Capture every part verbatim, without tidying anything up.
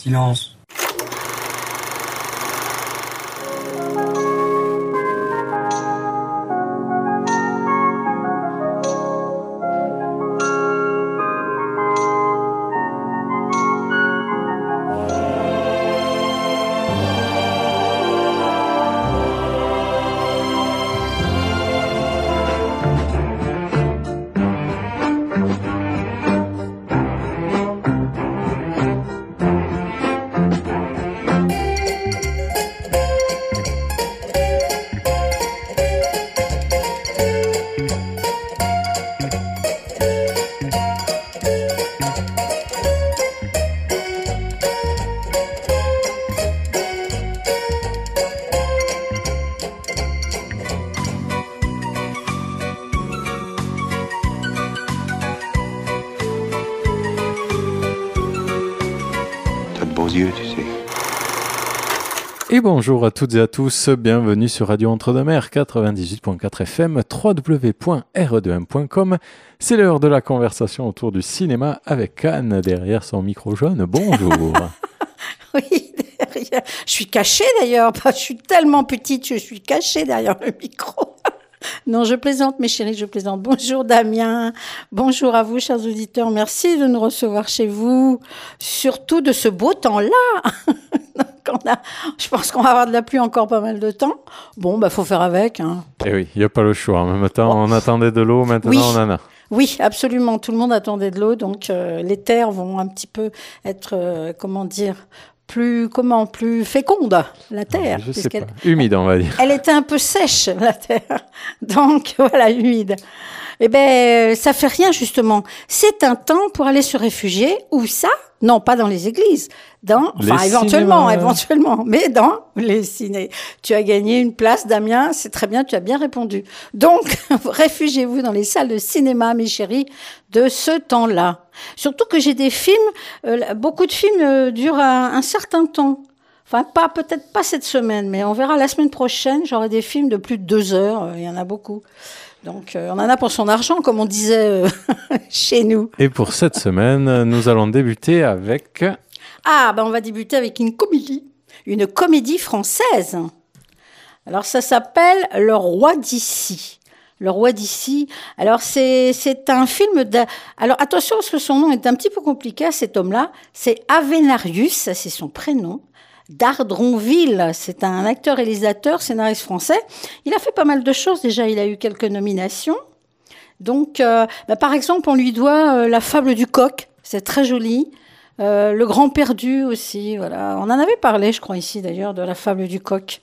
silence. Yeux, tu sais. Et bonjour à toutes et à tous, bienvenue sur Radio Entre-deux-Mers quatre-vingt-dix-huit virgule quatre F M, w w w point r e deux m point com. C'est l'heure de la conversation autour du cinéma avec Anne derrière son micro jaune. Bonjour. Oui, derrière. Je suis cachée d'ailleurs, je suis tellement petite, je suis cachée derrière le micro. Non, je plaisante, mes chéris, je plaisante. Bonjour Damien, bonjour à vous, chers auditeurs. Merci de nous recevoir chez vous, surtout de ce beau temps-là. Donc on a, je pense qu'on va avoir de la pluie encore pas mal de temps. Bon, bah faut faire avec. Hein. Eh oui, il n'y a pas le choix. En même temps, bon. On attendait de l'eau, maintenant oui. on en a. Oui, absolument. Tout le monde attendait de l'eau, donc euh, les terres vont un petit peu être, euh, comment dire, plus comment plus féconde, la terre. Je sais pas. Humide, on va dire. Elle était un peu sèche, la terre. Donc, voilà, humide. Eh bien, ça fait rien, justement. C'est un temps pour aller se réfugier. Où ça? Non, pas dans les églises. Dans, les enfin, éventuellement, cinémas. éventuellement. Mais dans les ciné. Tu as gagné une place, Damien. C'est très bien, tu as bien répondu. Donc, réfugiez-vous dans les salles de cinéma, mes chéris, de ce temps-là. Surtout que j'ai des films, euh, beaucoup de films euh, durent un, un certain temps. Enfin, pas, peut-être pas cette semaine, mais on verra la semaine prochaine. J'aurai des films de plus de deux heures. Euh, il y en a beaucoup. Donc, euh, on en a pour son argent, comme on disait euh, chez nous. Et pour cette semaine, nous allons débuter avec... Ah, ben on va débuter avec une comédie. Une comédie française. Alors, ça s'appelle Le Roi d'ici. Le Roi d'ici. Alors, c'est, c'est un film... De... Alors, attention, parce que son nom est un petit peu compliqué à cet homme-là. C'est Avenarius, ça c'est son prénom. Dardronville, c'est un acteur-réalisateur, scénariste français. Il a fait pas mal de choses. Déjà, il a eu quelques nominations. Donc, euh, bah, par exemple, on lui doit euh, La Fable du Coq. C'est très joli. Euh, Le Grand Perdu aussi. Voilà. On en avait parlé, je crois, ici d'ailleurs, de La Fable du Coq.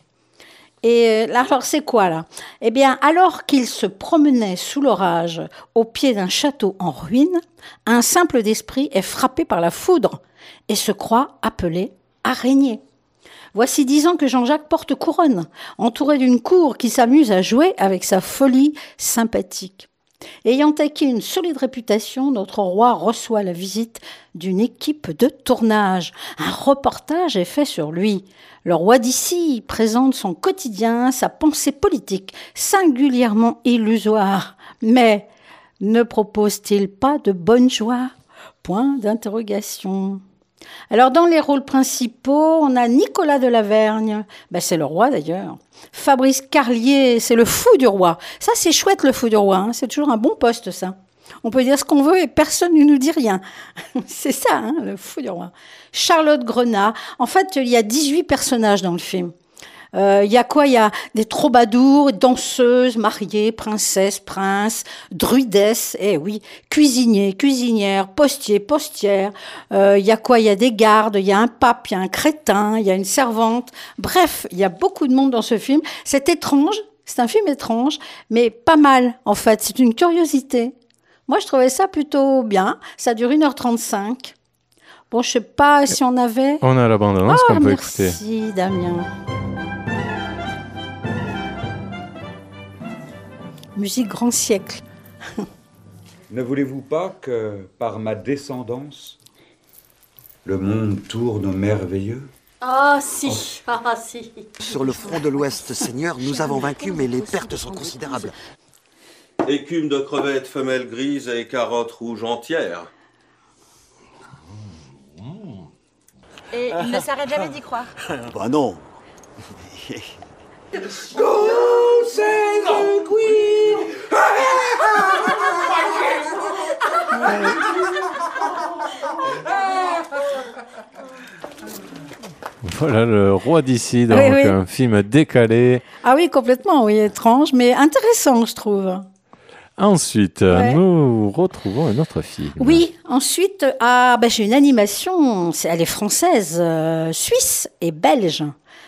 Et là, alors, c'est quoi, là? Eh bien, alors qu'il se promenait sous l'orage au pied d'un château en ruine, un simple d'esprit est frappé par la foudre et se croit appelé araignée. Voici dix ans que Jean-Jacques porte couronne, entouré d'une cour qui s'amuse à jouer avec sa folie sympathique. Ayant acquis une solide réputation, notre roi reçoit la visite d'une équipe de tournage. Un reportage est fait sur lui. Le roi d'ici présente son quotidien, sa pensée politique, singulièrement illusoire. Mais ne propose-t-il pas de bonne joie? Point d'interrogation. Alors, dans les rôles principaux, on a Nicolas Delavergne, ben, c'est le roi d'ailleurs. Fabrice Carlier, c'est le fou du roi. Ça, c'est chouette, le fou du roi, hein. C'est toujours un bon poste, ça. On peut dire ce qu'on veut et personne ne nous dit rien. C'est ça, hein, le fou du roi. Charlotte Grenat. En fait, il y a dix-huit personnages dans le film. Il euh, y a quoi? Il y a des troubadours, danseuses, mariées, princesses, princes, druidesses, eh oui, cuisiniers, cuisinières, postiers, postières. Il euh, y a quoi? Il y a des gardes, il y a un pape, il y a un crétin, il y a une servante. Bref, il y a beaucoup de monde dans ce film. C'est étrange, c'est un film étrange, mais pas mal, en fait. C'est une curiosité. Moi, je trouvais ça plutôt bien. Ça dure une heure trente-cinq. Bon, je sais pas si on avait... On a la bande-annonce oh, qu'on peut merci, écouter. Merci, Damien. Musique grand siècle. Ne voulez-vous pas que, par ma descendance, le monde tourne merveilleux? Ah si, oh. ah si. Sur le front de l'Ouest, Seigneur, nous avons vaincu, mais les pertes sont considérables. Écume de crevettes femelles grises et carottes rouges entières. Et il ne s'arrête jamais d'y croire. Bah non. Voilà le roi d'ici, donc Oui, oui. un film décalé. Ah oui, complètement, oui, étrange, mais intéressant, je trouve. Ensuite, Ouais. nous retrouvons un autre film. Oui, ensuite, ah, ben, j'ai une animation, c'est- elle est française, euh, suisse et belge.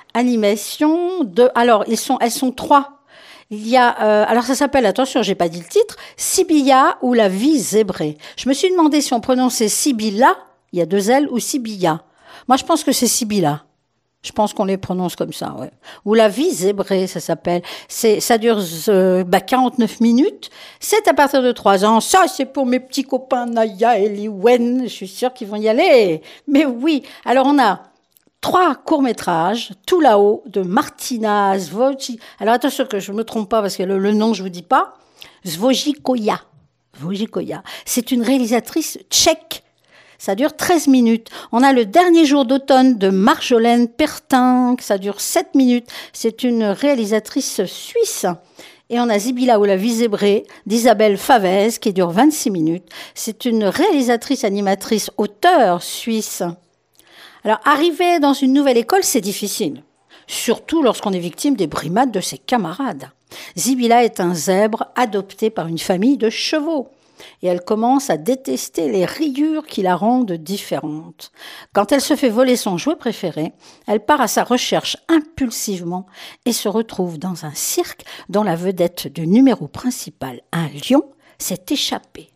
Animation de... Alors, ils sont, elles sont trois. Il y a... euh, alors, ça s'appelle, attention, j'ai pas dit le titre, Sibylla ou la vie zébrée. Je me suis demandé si on prononçait Sibylla, il y a deux L, ou Sibylla. Moi, je pense que c'est Sibylla. Je pense qu'on les prononce comme ça, ouais. Ou la vie zébrée, ça s'appelle. C'est, ça dure euh, bah, quarante-neuf minutes. C'est à partir de trois ans. Ça, c'est pour mes petits copains Naya et Liwen. Je suis sûre qu'ils vont y aller. Mais oui. Alors, on a trois courts-métrages, tout là-haut, de Martina Zwoji. Alors, attention que je ne me trompe pas, parce que le, le nom, je ne vous dis pas. Zvojikoya. Zvojikoya. C'est une réalisatrice tchèque. Ça dure treize minutes. On a Le dernier jour d'automne de Marjolaine Pertin, ça dure sept minutes. C'est une réalisatrice suisse. Et on a Sibylla ou la vie zébrée d'Isabelle Favez, qui dure vingt-six minutes. C'est une réalisatrice, animatrice, auteure suisse. Alors, arriver dans une nouvelle école, c'est difficile. Surtout lorsqu'on est victime des brimades de ses camarades. Sibylla est un zèbre adopté par une famille de chevaux. Et elle commence à détester les rayures qui la rendent différente. Quand elle se fait voler son jouet préféré, elle part à sa recherche impulsivement et se retrouve dans un cirque dont la vedette du numéro principal, un lion, s'est échappée.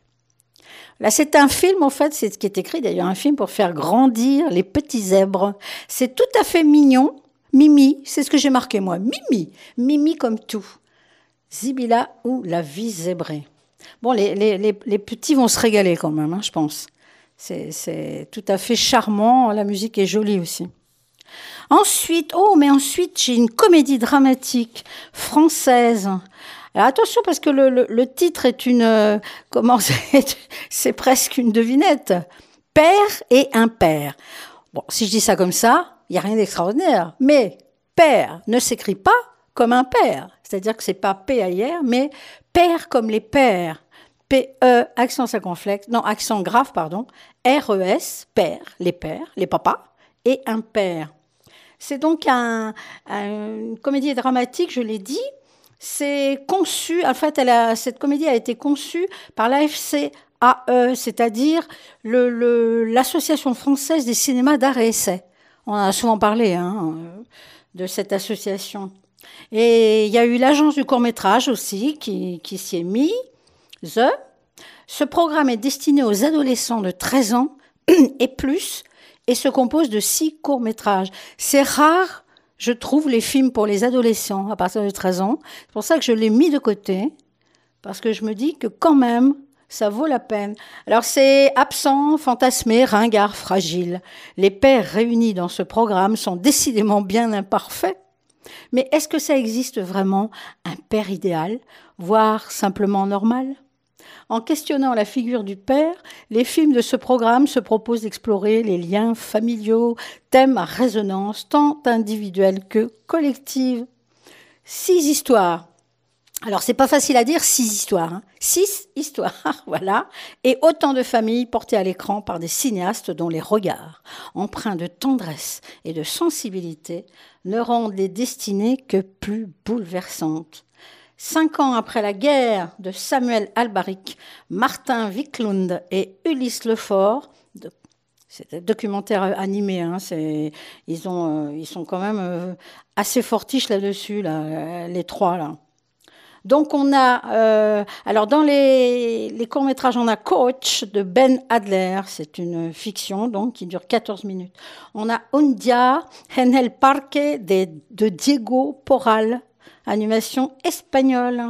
Là, c'est un film, en fait, c'est ce qui est écrit d'ailleurs, un film pour faire grandir les petits zèbres. C'est tout à fait mignon. Mimi, c'est ce que j'ai marqué moi. Mimi, Mimi comme tout. Sibylla ou la vie zébrée. Bon, les, les, les, les petits vont se régaler quand même, hein, je pense. C'est, c'est tout à fait charmant. La musique est jolie aussi. Ensuite, oh, mais ensuite, j'ai une comédie dramatique française. Alors attention, parce que le, le, le titre est une... Euh, comment c'est, c'est presque une devinette. Père et impair. Bon, si je dis ça comme ça, il n'y a rien d'extraordinaire. Mais père ne s'écrit pas comme un père. C'est-à-dire que c'est pas P A I R, mais père comme les pères. P-E, accent circonflexe, non, accent grave, pardon. R E S, père, les pères, les papas, et un père. C'est donc un, un, une comédie dramatique, je l'ai dit. C'est conçu, en fait, elle a, cette comédie a été conçue par l'A F C A E, c'est-à-dire le, le, l'Association française des cinémas d'art et essai. On en a souvent parlé hein, de cette association. Et il y a eu l'agence du court-métrage aussi qui, qui s'y est mis. The. Ce programme est destiné aux adolescents de treize ans et plus et se compose de six courts-métrages. C'est rare, je trouve, les films pour les adolescents à partir de treize ans. C'est pour ça que je l'ai mis de côté, parce que je me dis que quand même, ça vaut la peine. Alors c'est absent, fantasmé, ringard, fragile. Les pères réunis dans ce programme sont décidément bien imparfaits. Mais est-ce que ça existe vraiment, un père idéal, voire simplement normal ? En questionnant la figure du père, les films de ce programme se proposent d'explorer les liens familiaux, thèmes à résonance tant individuelle que collective. Six histoires. Alors, c'est pas facile à dire, six histoires. Hein. Six histoires, voilà. Et autant de familles portées à l'écran par des cinéastes dont les regards, empreints de tendresse et de sensibilité, ne rendent les destinées que plus bouleversantes. Cinq ans après la guerre de Samuel Albaric, Martin Wiklund et Ulysse Lefort, de, c'est un documentaire animé, hein, c'est, ils, ont, euh, ils sont quand même euh, assez fortiches là-dessus, là, les trois, là. Donc on a, euh, alors dans les, les courts-métrages, on a Coach de Ben Adler, c'est une fiction donc qui dure quatorze minutes. On a Undia en el Parque de, de Diego Porral, animation espagnole.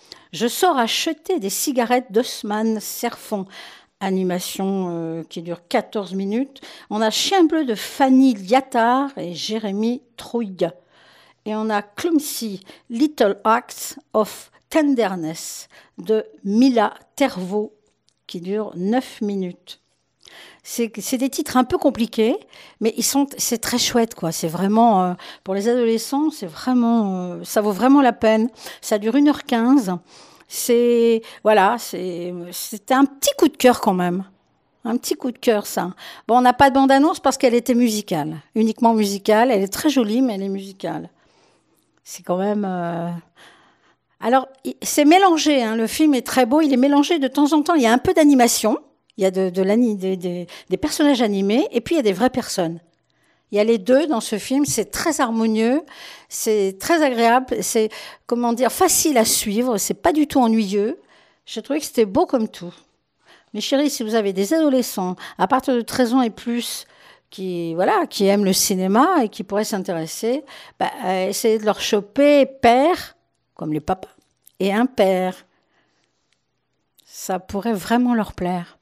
Je sors acheter des cigarettes d'Osman Serfon, animation euh, qui dure quatorze minutes. On a Chien bleu de Fanny Liattard et Jérémy Trouille. Et on a Clumsy, Little Acts of Tenderness de Mila Tervaux, qui dure neuf minutes. C'est, c'est des titres un peu compliqués, mais ils sont, c'est très chouette, quoi. C'est vraiment, euh, pour les adolescents, c'est vraiment, euh, ça vaut vraiment la peine. Ça dure une heure quinze. C'est, voilà, c'est, c'était un petit coup de cœur quand même. Un petit coup de cœur, ça. Bon, on n'a pas de bande-annonce parce qu'elle était musicale. Uniquement musicale. Elle est très jolie, mais elle est musicale. C'est quand même... Euh... Alors, c'est mélangé, hein. Le film est très beau. Il est mélangé de temps en temps. Il y a un peu d'animation. Il y a de, de de, de, des personnages animés. Et puis, il y a des vraies personnes. Il y a les deux dans ce film. C'est très harmonieux. C'est très agréable. C'est, comment dire, facile à suivre. C'est pas du tout ennuyeux. J'ai trouvé que c'était beau comme tout. Mes chéris, si vous avez des adolescents à partir de treize ans et plus qui, voilà, qui aiment le cinéma et qui pourraient s'intéresser, bah, euh, essayez de leur choper Père, comme les papas, et Impair. Ça pourrait vraiment leur plaire.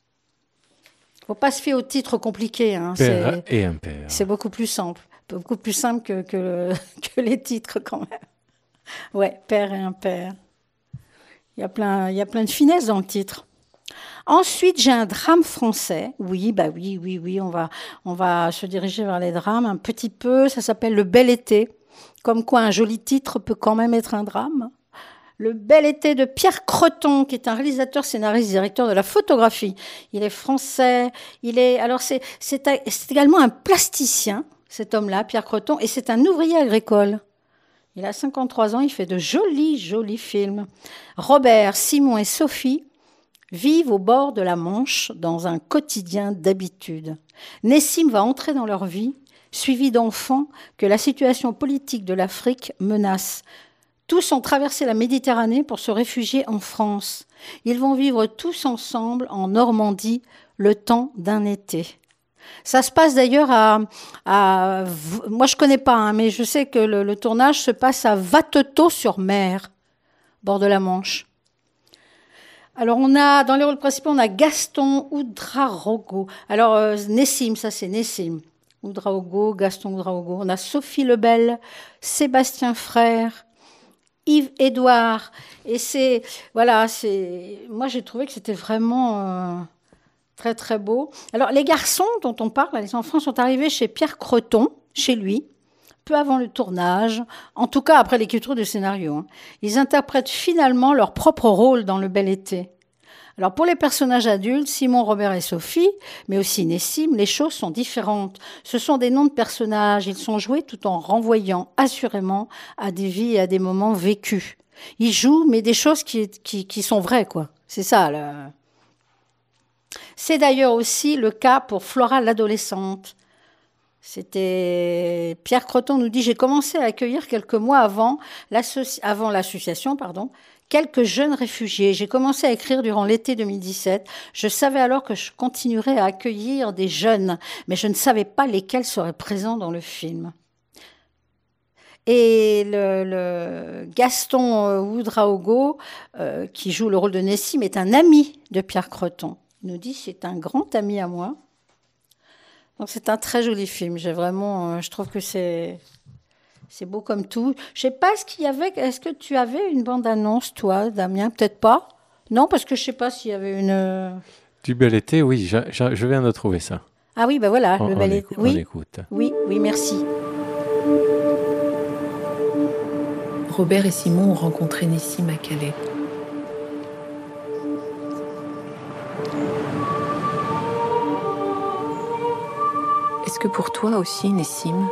Il ne faut pas se fier aux titres compliqués. Hein. Père c'est, et Impair. C'est beaucoup plus simple. Beaucoup plus simple que, que, que les titres quand même. Ouais, Père et Impair. Il y a plein, il y a plein de finesse dans le titre. Ensuite, j'ai un drame français. Oui, bah oui, oui, oui, on va, on va se diriger vers les drames un petit peu. Ça s'appelle Le Bel Été. Comme quoi, un joli titre peut quand même être un drame. Le Bel Été de Pierre Creton, qui est un réalisateur, scénariste, directeur de la photographie. Il est français. Il est, alors c'est, c'est, c'est également un plasticien, cet homme-là, Pierre Creton, et c'est un ouvrier agricole. Il a cinquante-trois ans. Il fait de jolis, jolis films. Robert, Simon et Sophie vivent au bord de la Manche dans un quotidien d'habitude. Nessim va entrer dans leur vie, suivi d'enfants que la situation politique de l'Afrique menace. Tous ont traversé la Méditerranée pour se réfugier en France. Ils vont vivre tous ensemble en Normandie le temps d'un été. Ça se passe d'ailleurs à... à moi, je ne connais pas, hein, mais je sais que le, le tournage se passe à Vatetot-sur-Mer, bord de la Manche. Alors, on a, dans les rôles principaux, on a Gaston Ouedraogo. Alors, euh, Nessim, ça c'est Nessim. Ouedraogo, Gaston Ouedraogo. On a Sophie Lebel, Sébastien Frère, Yves Édouard. Et c'est, voilà, c'est, moi j'ai trouvé que c'était vraiment euh, très très beau. Alors, les garçons dont on parle, les enfants, sont arrivés chez Pierre Creton, chez lui, peu avant le tournage, en tout cas après l'écriture du scénario. Hein. Ils interprètent finalement leur propre rôle dans Le Bel Été. Alors pour les personnages adultes, Simon, Robert et Sophie, mais aussi Nessim, les choses sont différentes. Ce sont des noms de personnages, ils sont joués tout en renvoyant assurément à des vies et à des moments vécus. Ils jouent, mais des choses qui, qui, qui sont vraies, quoi. C'est ça, là. C'est d'ailleurs aussi le cas pour Flora l'adolescente. C'était Pierre Creton nous dit « J'ai commencé à accueillir quelques mois avant, l'associ... avant l'association pardon, quelques jeunes réfugiés. J'ai commencé à écrire durant l'été deux mille dix-sept. Je savais alors que je continuerais à accueillir des jeunes, mais je ne savais pas lesquels seraient présents dans le film. » Et le, le Gaston Ouedraogo, euh, qui joue le rôle de Nessim, est un ami de Pierre Creton. Il nous dit « C'est un grand ami à moi. » Donc c'est un très joli film. J'ai vraiment, euh, je trouve que c'est, c'est beau comme tout. Je sais pas ce qu'il y avait. Est-ce que tu avais une bande-annonce, toi, Damien? Peut-être pas. Non, parce que je sais pas s'il y avait une. Du Bel Été, oui. Je, je, je viens de trouver ça. Ah oui, ben voilà, on, le Bel Été. Oui. On écoute. Oui, oui, merci. Robert et Simon ont rencontré Nessim à Calais. Est-ce que pour toi aussi, Nessim,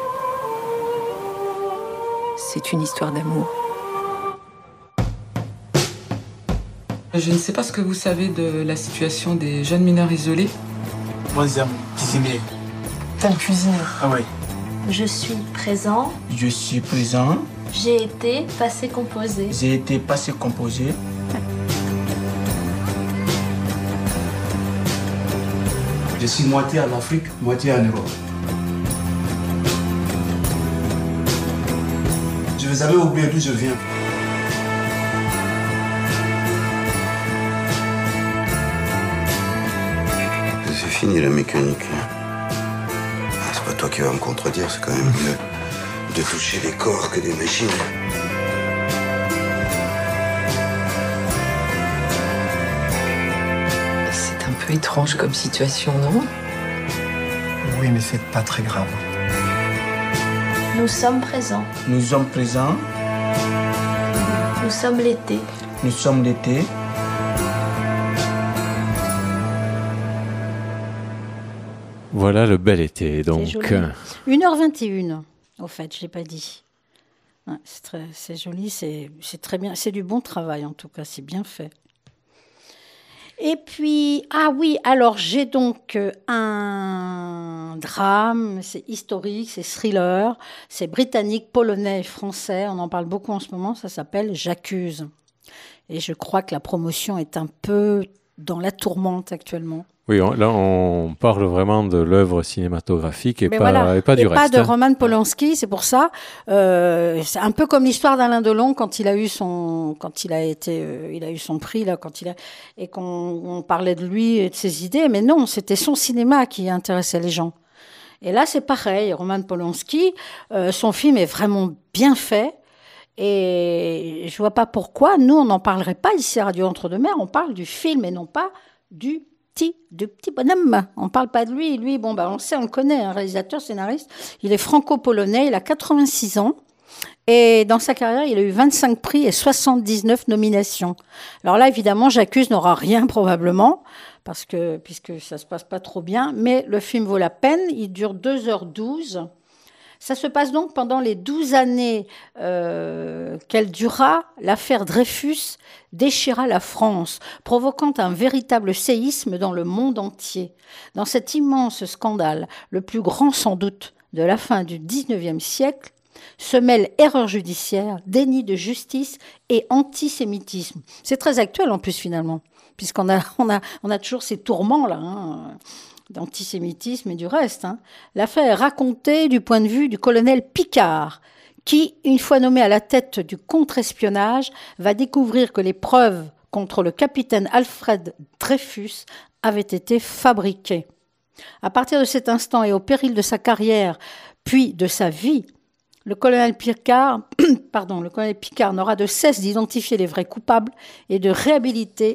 c'est une histoire d'amour? Je ne sais pas ce que vous savez de la situation des jeunes mineurs isolés. Moi, j'aime cuisiner. T'aimes cuisiner? Ah oui. Je suis présent. Je suis présent. J'ai été passé composé. J'ai été passé composé. Je suis moitié en Afrique, moitié en Europe. Je vous avais oublié d'où je viens. C'est fini la mécanique. C'est pas toi qui vas me contredire, c'est quand même mieux de toucher des corps que des machines. C'est un peu peu étrange comme situation, non? Oui, mais c'est pas très grave. Nous sommes présents. Nous sommes présents. Nous sommes l'été. Nous sommes l'été. Voilà le bel été, donc. une heure vingt et un, au fait, je ne l'ai pas dit. Ouais, c'est, très, c'est joli, c'est, c'est très bien. C'est du bon travail, en tout cas, c'est bien fait. Et puis, ah oui, alors j'ai donc un drame, c'est historique, c'est thriller, c'est britannique, polonais et français, on en parle beaucoup en ce moment, ça s'appelle J'accuse. Et je crois que la promotion est un peu dans la tourmente actuellement. Oui, on, là, on parle vraiment de l'œuvre cinématographique et, pas, voilà. et pas du et reste. pas de Roman Polanski, c'est pour ça. Euh, c'est un peu comme l'histoire d'Alain Delon quand il a eu son, quand il a été, euh, il a eu son prix là, quand il a, et qu'on on parlait de lui et de ses idées, mais non, c'était son cinéma qui intéressait les gens. Et là, c'est pareil. Roman Polanski, euh, son film est vraiment bien fait. Et je vois pas pourquoi nous on n'en parlerait pas ici à Radio Entre-deux-Mers. On parle du film et non pas du de petit bonhomme. On ne parle pas de lui. Lui, bon, bah, on sait, on le connaît, un réalisateur, scénariste. Il est franco-polonais, il a quatre-vingt-six ans. Et dans sa carrière, il a eu vingt-cinq prix et soixante-dix-neuf nominations. Alors là, évidemment, J'accuse n'aura rien probablement, parce que, puisque ça ne se passe pas trop bien. Mais le film vaut la peine. Il dure deux heures douze. Ça se passe donc pendant les douze années euh, qu'elle dura. L'affaire Dreyfus déchira la France, provoquant un véritable séisme dans le monde entier. Dans cet immense scandale, le plus grand sans doute de la fin du dix-neuvième siècle, se mêlent erreur judiciaire, déni de justice et antisémitisme. C'est très actuel en plus finalement, puisqu'on a, on a, on a toujours ces tourments-là, hein, d'antisémitisme et du reste. Hein. L'affaire est racontée du point de vue du colonel Picard, qui, une fois nommé à la tête du contre-espionnage, va découvrir que les preuves contre le capitaine Alfred Dreyfus avaient été fabriquées. À partir de cet instant et au péril de sa carrière, puis de sa vie, le colonel Picard, pardon, le colonel Picard n'aura de cesse d'identifier les vrais coupables et de réhabiliter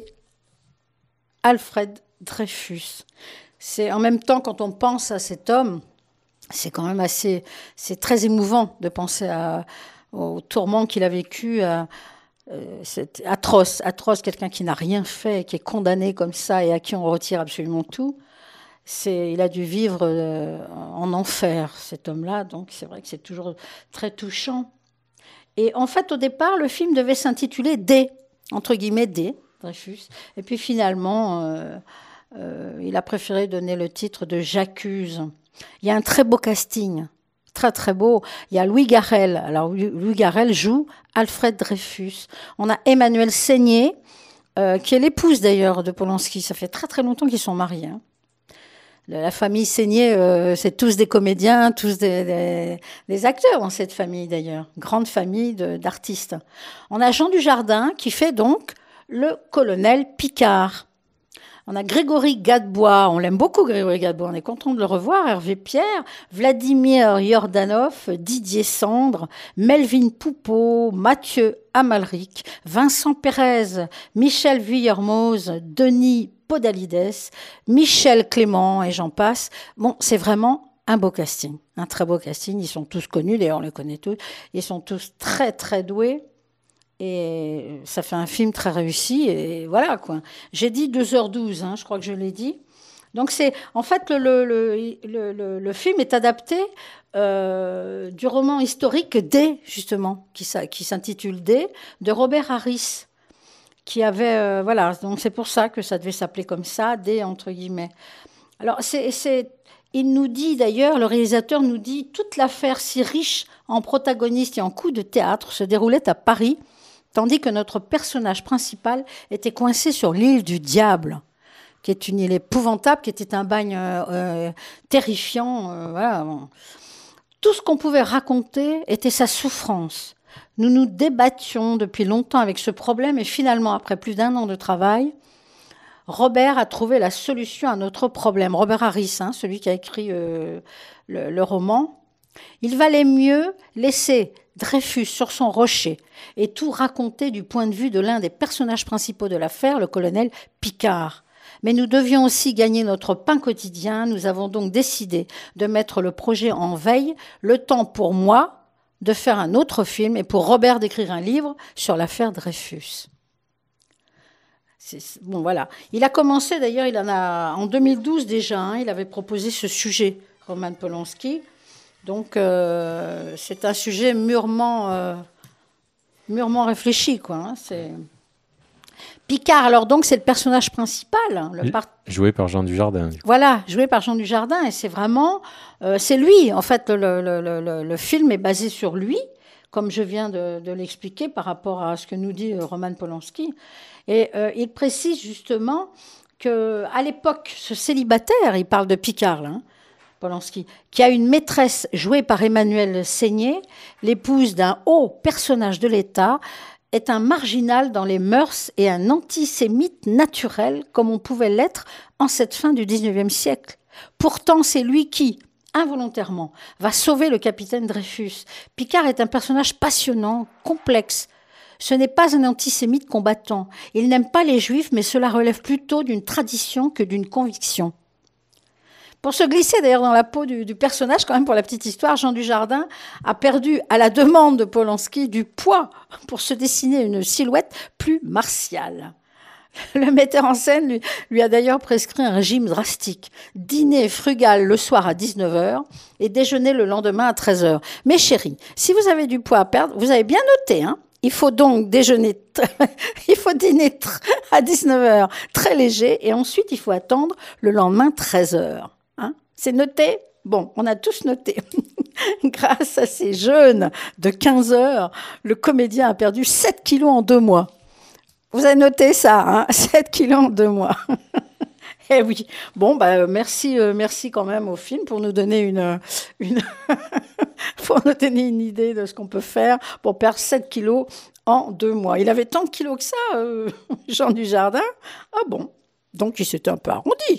Alfred Dreyfus. C'est en même temps, quand on pense à cet homme, c'est quand même assez, c'est très émouvant de penser à, au tourment qu'il a vécu. À, euh, c'est atroce, atroce, quelqu'un qui n'a rien fait, qui est condamné comme ça et à qui on retire absolument tout. C'est, il a dû vivre euh, en enfer, cet homme-là. Donc c'est vrai que c'est toujours très touchant. Et en fait, au départ, le film devait s'intituler D, entre guillemets D, Dreyfus. Et puis finalement, euh, euh, il a préféré donner le titre de J'accuse. Il y a un très beau casting, très très beau. Il y a Louis Garrel. Alors Louis Garrel joue Alfred Dreyfus. On a Emmanuelle Seigné, euh, qui est l'épouse d'ailleurs de Polanski. Ça fait très très longtemps qu'ils sont mariés. Hein. La famille Seigné, euh, c'est tous des comédiens, tous des, des, des acteurs dans cette famille d'ailleurs. Grande famille de, d'artistes. On a Jean Dujardin qui fait donc le colonel Picard. On a Grégory Gadebois, on l'aime beaucoup Grégory Gadebois, on est content de le revoir, Hervé Pierre, Vladimir Yordanov, Didier Sandre, Melvin Poupeau, Mathieu Amalric, Vincent Pérez, Michel Vuillermoz, Denis Podalides, Michel Clément et j'en passe. Bon, c'est vraiment un beau casting, un très beau casting, ils sont tous connus, d'ailleurs on les connaît tous, ils sont tous très très doués. Et ça fait un film très réussi, et voilà quoi. J'ai dit deux heures douze, hein, je crois que je l'ai dit. Donc c'est, en fait, le, le, le, le, le, le film est adapté euh, du roman historique D, justement, qui, qui s'intitule D, de Robert Harris, qui avait, euh, voilà, donc c'est pour ça que ça devait s'appeler comme ça, D entre guillemets. Alors c'est, c'est, il nous dit d'ailleurs, le réalisateur nous dit, toute l'affaire si riche en protagonistes et en coups de théâtre se déroulait à Paris, tandis que notre personnage principal était coincé sur l'île du Diable, qui est une île épouvantable, qui était un bagne euh, euh, terrifiant. Euh, voilà. Tout ce qu'on pouvait raconter était sa souffrance. Nous nous débattions depuis longtemps avec ce problème et finalement, après plus d'un an de travail, Robert a trouvé la solution à notre problème. Robert Harris, hein, celui qui a écrit euh, le, le roman. Il valait mieux laisser Dreyfus sur son rocher et tout raconter du point de vue de l'un des personnages principaux de l'affaire, le colonel Picard. Mais nous devions aussi gagner notre pain quotidien. Nous avons donc décidé de mettre le projet en veille, le temps pour moi de faire un autre film et pour Robert d'écrire un livre sur l'affaire Dreyfus. C'est, bon, voilà. Il a commencé, d'ailleurs, il en a en deux mille douze déjà, hein, il avait proposé ce sujet, Roman Polanski. Donc, euh, c'est un sujet mûrement, euh, mûrement réfléchi, quoi. Hein, c'est... Picard, alors donc, c'est le personnage principal. Hein, le part... Joué par Jean Dujardin. Du coup. Voilà, joué par Jean Dujardin. Et c'est vraiment... Euh, c'est lui, en fait, le, le, le, le, le film est basé sur lui, comme je viens de, de l'expliquer par rapport à ce que nous dit Roman Polanski. Et euh, il précise justement qu'à l'époque, ce célibataire, il parle de Picard, là, hein, Polanski, qui a une maîtresse jouée par Emmanuelle Seigner, l'épouse d'un haut personnage de l'État, est un marginal dans les mœurs et un antisémite naturel, comme on pouvait l'être en cette fin du dix-neuvième siècle. Pourtant, c'est lui qui, involontairement, va sauver le capitaine Dreyfus. Picard est un personnage passionnant, complexe. Ce n'est pas un antisémite combattant. Il n'aime pas les juifs, mais cela relève plutôt d'une tradition que d'une conviction. Pour se glisser d'ailleurs dans la peau du, du personnage, quand même pour la petite histoire, Jean Dujardin a perdu, à la demande de Polanski, du poids pour se dessiner une silhouette plus martiale. Le metteur en scène lui, lui a d'ailleurs prescrit un régime drastique. Dîner frugal le soir à dix-neuf heures et déjeuner le lendemain à treize heures. Mais chérie, si vous avez du poids à perdre, vous avez bien noté, hein ? Il faut donc déjeuner, il faut dîner à dix-neuf heures, très léger, et ensuite il faut attendre le lendemain treize heures. Hein ? C'est noté ? Bon, on a tous noté. Grâce à ces jeûnes de quinze heures, le comédien a perdu sept kilos en deux mois. Vous avez noté ça, hein ? sept kilos en deux mois. Eh oui. Bon, bah, merci, euh, merci quand même au film pour nous donner une, une pour nous donner une idée de ce qu'on peut faire pour perdre sept kilos en deux mois. Il avait tant de kilos que ça, euh, Jean Dujardin. Ah bon. Donc, il s'était un peu arrondi.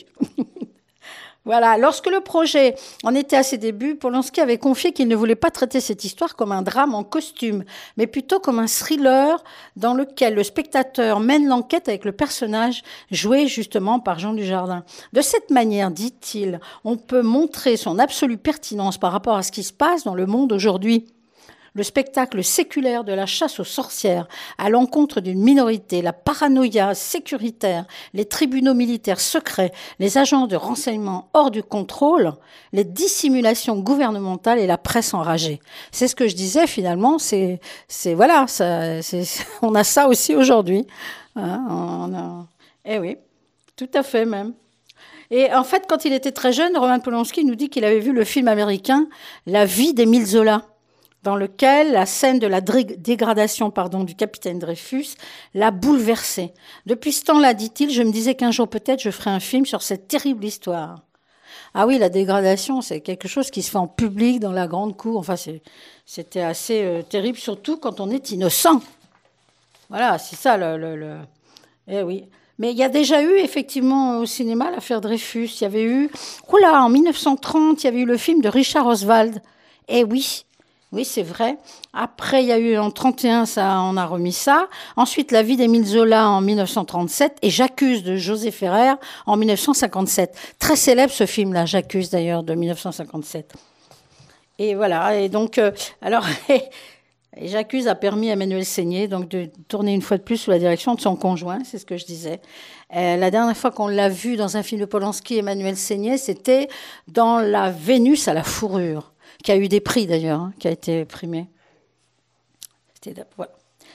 Voilà, lorsque le projet en était à ses débuts, Polanski avait confié qu'il ne voulait pas traiter cette histoire comme un drame en costume, mais plutôt comme un thriller dans lequel le spectateur mène l'enquête avec le personnage joué justement par Jean Dujardin. De cette manière, dit-il, on peut montrer son absolue pertinence par rapport à ce qui se passe dans le monde aujourd'hui. Le spectacle séculaire de la chasse aux sorcières à l'encontre d'une minorité, la paranoïa sécuritaire, les tribunaux militaires secrets, les agents de renseignement hors du contrôle, les dissimulations gouvernementales et la presse enragée. C'est ce que je disais finalement, c'est, c'est voilà, ça, c'est, on a ça aussi aujourd'hui. Hein, on a, eh oui, tout à fait même. Et en fait, quand il était très jeune, Roman Polanski nous dit qu'il avait vu le film américain La vie d'Émile Zola, dans lequel la scène de la dégradation pardon, du capitaine Dreyfus l'a bouleversé. Depuis ce temps-là, dit-il, je me disais qu'un jour peut-être je ferai un film sur cette terrible histoire. Ah oui, la dégradation, c'est quelque chose qui se fait en public, dans la grande cour. Enfin, c'est, c'était assez euh, terrible, surtout quand on est innocent. Voilà, c'est ça le... le, le... Eh oui. Mais il y a déjà eu, effectivement, au cinéma, l'affaire Dreyfus. Il y avait eu... Oh là, en dix-neuf cent trente, il y avait eu le film de Richard Oswald. Eh oui. Oui, c'est vrai. Après, il y a eu en trente et un, ça, on a remis ça. Ensuite, La vie d'Émile Zola en dix-neuf cent trente-sept et J'accuse de José Ferrer en dix-neuf cent cinquante-sept. Très célèbre ce film-là, J'accuse d'ailleurs, de dix-neuf cent cinquante-sept. Et voilà. Et donc, euh, alors, et J'accuse a permis à Emmanuelle Seigner donc de tourner une fois de plus sous la direction de son conjoint, c'est ce que je disais. Euh, la dernière fois qu'on l'a vu dans un film de Polanski, Emmanuelle Seigner, c'était dans La Vénus à la fourrure, qui a eu des prix d'ailleurs, hein, qui a été primé. C'était, voilà.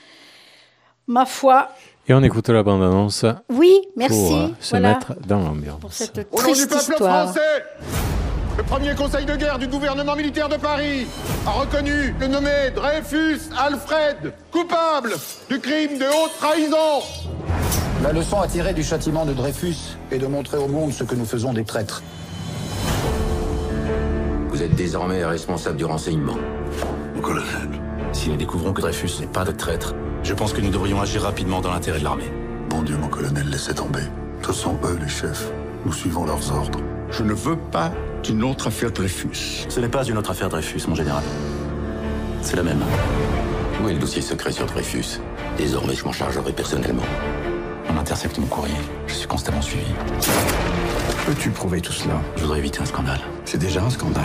Ma foi. Et on écoute la bande-annonce. Oui, merci. Pour euh, se voilà. mettre dans l'ambiance. Pour cette Au nom du triste peuple histoire. français, le premier conseil de guerre du gouvernement militaire de Paris a reconnu le nommé Dreyfus Alfred coupable du crime de haute trahison. La leçon à tirer du châtiment de Dreyfus est de montrer au monde ce que nous faisons des traîtres. Vous êtes désormais responsable du renseignement. Mon colonel. Si nous découvrons que Dreyfus n'est pas de traître, je pense que nous devrions agir rapidement dans l'intérêt de l'armée. Bon Dieu, mon colonel, laissez tomber. Ce sont eux les chefs. Nous suivons leurs ordres. Je ne veux pas d'une autre affaire Dreyfus. Ce n'est pas une autre affaire Dreyfus, mon général. C'est la même. Où est le dossier secret sur Dreyfus? Désormais, je m'en chargerai personnellement. On intercepte mon courrier. Je suis constamment suivi. Peux-tu prouver tout cela? Je voudrais éviter un scandale. C'est déjà un scandale.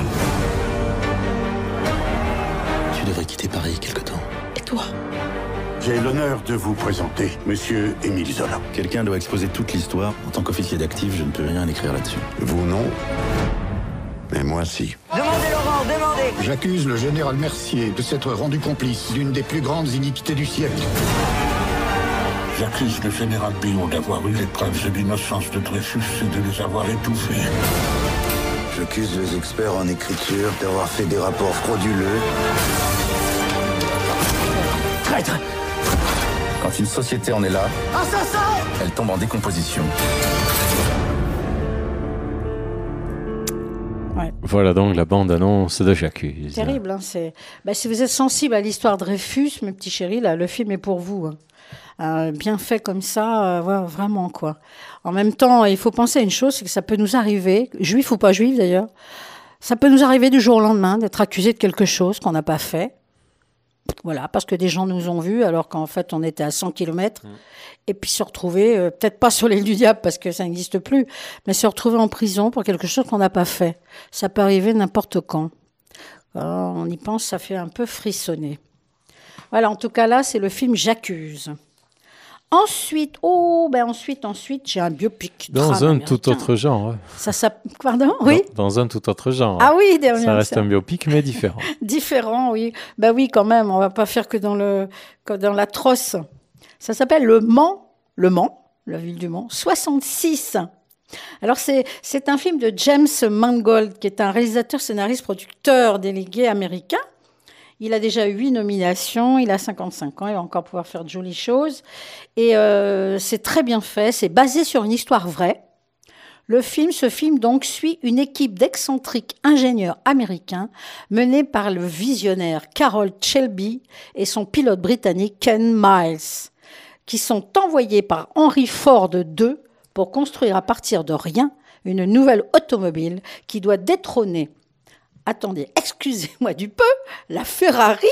Tu devrais quitter Paris quelque temps. Et toi? J'ai l'honneur de vous présenter Monsieur Émile Zola. Quelqu'un doit exposer toute l'histoire. En tant qu'officier d'actif, je ne peux rien écrire là-dessus. Vous non, mais moi si. Demandez Laurent, demandez. J'accuse le général Mercier de s'être rendu complice d'une des plus grandes iniquités du siècle. J'accuse le général Billon d'avoir eu les preuves de l'innocence de Dreyfus et de les avoir étouffées. J'accuse les experts en écriture d'avoir fait des rapports frauduleux. Traître! Quand une société en est là, Assassin! elle tombe en décomposition. Ouais. Voilà donc la bande-annonce de J'accuse. Terrible, hein, c'est... Bah, si vous êtes sensible à l'histoire de Dreyfus, mes petits chéris, là, le film est pour vous. Hein. Euh, bien fait comme ça, euh, ouais, vraiment, quoi. En même temps, il faut penser à une chose, c'est que ça peut nous arriver, juif ou pas juif d'ailleurs, ça peut nous arriver du jour au lendemain d'être accusé de quelque chose qu'on n'a pas fait. Voilà, parce que des gens nous ont vus alors qu'en fait on était à cent kilomètres mmh. et puis se retrouver, euh, peut-être pas sur l'île du diable parce que ça n'existe plus, mais se retrouver en prison pour quelque chose qu'on n'a pas fait. Ça peut arriver n'importe quand. Alors, on y pense, ça fait un peu frissonner. Voilà, en tout cas là, c'est le film J'accuse. Ensuite, oh, ben ensuite, ensuite, j'ai un biopic. Dans un américain. Tout autre genre. Ça, ça, pardon, oui. Dans, dans un tout autre genre. Ah oui, dernier. Ça reste un biopic, mais différent. Différent, oui. Ben oui, quand même. On va pas faire que dans le, que dans l'atroce. Ça s'appelle Le Mans, Le Mans, la ville du Mans, soixante-six. Alors c'est c'est un film de James Mangold, qui est un réalisateur, scénariste, producteur délégué américain. Il a déjà eu huit nominations, il a cinquante-cinq ans, il va encore pouvoir faire de jolies choses. Et euh, c'est très bien fait, c'est basé sur une histoire vraie. Le film, ce film donc suit une équipe d'excentriques ingénieurs américains menée par le visionnaire Carroll Shelby et son pilote britannique Ken Miles, qui sont envoyés par Henry Ford deux pour construire à partir de rien une nouvelle automobile qui doit détrôner, attendez, excusez-moi du peu, la Ferrari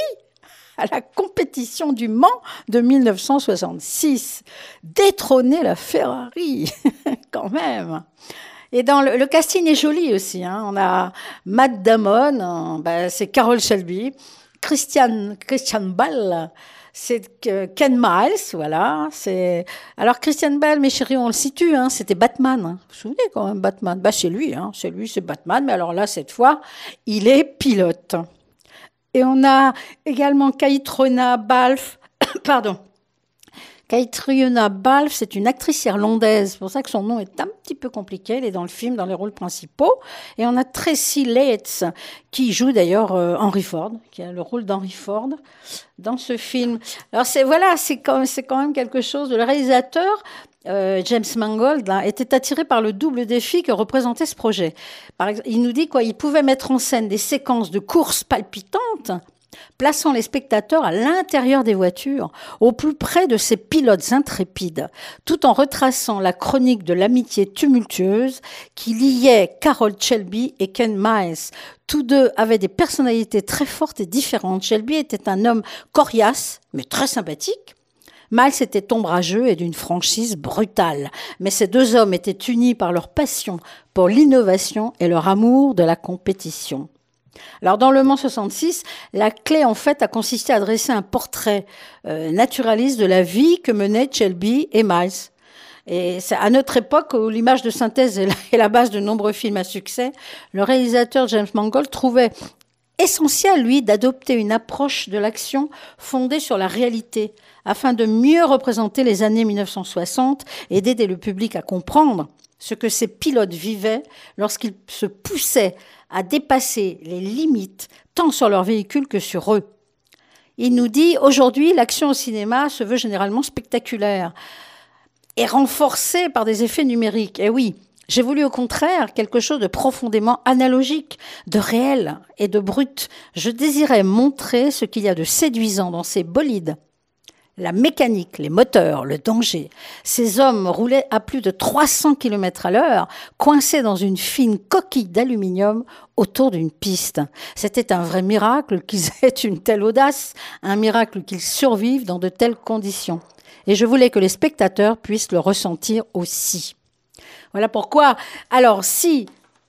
à la compétition du Mans de mille neuf cent soixante-six. Détrôner la Ferrari, quand même. Et dans le, le casting est joli aussi. Hein. On a Matt Damon, hein, ben c'est Carroll Shelby, Christian, Christian Bale, c'est Ken Miles, voilà. C'est... Alors, Christian Bale, mes chéris, on le situe, hein, c'était Batman. Hein. Vous vous souvenez quand même, Batman? Bah, c'est lui, hein, c'est lui, c'est Batman. Mais alors là, cette fois, il est pilote. Et on a également Caitriona Balfe, pardon. Caitriona Balfe, c'est une actrice irlandaise. C'est pour ça que son nom est un petit peu compliqué. Elle est dans le film, dans les rôles principaux. Et on a Tracy Letts, qui joue d'ailleurs euh, Henry Ford, qui a le rôle d'Henry Ford dans ce film. Alors c'est voilà, c'est quand même, c'est quand même quelque chose. Le réalisateur euh, James Mangold là, était attiré par le double défi que représentait ce projet. Par exemple, il nous dit quoi, il pouvait mettre en scène des séquences de courses palpitantes, plaçant les spectateurs à l'intérieur des voitures, au plus près de ces pilotes intrépides, tout en retraçant la chronique de l'amitié tumultueuse qui liait Carroll Shelby et Ken Miles. Tous deux avaient des personnalités très fortes et différentes. Shelby était un homme coriace, mais très sympathique. Miles était ombrageux et d'une franchise brutale. Mais ces deux hommes étaient unis par leur passion pour l'innovation et leur amour de la compétition. Alors, dans Le Mans soixante-six, la clé, en fait, a consisté à dresser un portrait euh, naturaliste de la vie que menaient Shelby et Miles. Et c'est à notre époque, où l'image de synthèse est la, est la base de nombreux films à succès, le réalisateur James Mangold trouvait essentiel, lui, d'adopter une approche de l'action fondée sur la réalité, afin de mieux représenter les années mille neuf cent soixante et d'aider le public à comprendre ce que ces pilotes vivaient lorsqu'ils se poussaient à dépasser les limites, tant sur leur véhicule que sur eux. Il nous dit, aujourd'hui, l'action au cinéma se veut généralement spectaculaire et renforcée par des effets numériques. Et oui, j'ai voulu au contraire quelque chose de profondément analogique, de réel et de brut. Je désirais montrer ce qu'il y a de séduisant dans ces bolides. La mécanique, les moteurs, le danger. Ces hommes roulaient à plus de trois cents kilomètres à l'heure, coincés dans une fine coquille d'aluminium autour d'une piste. C'était un vrai miracle qu'ils aient une telle audace, un miracle qu'ils survivent dans de telles conditions. Et je voulais que les spectateurs puissent le ressentir aussi. Voilà pourquoi. Alors, si,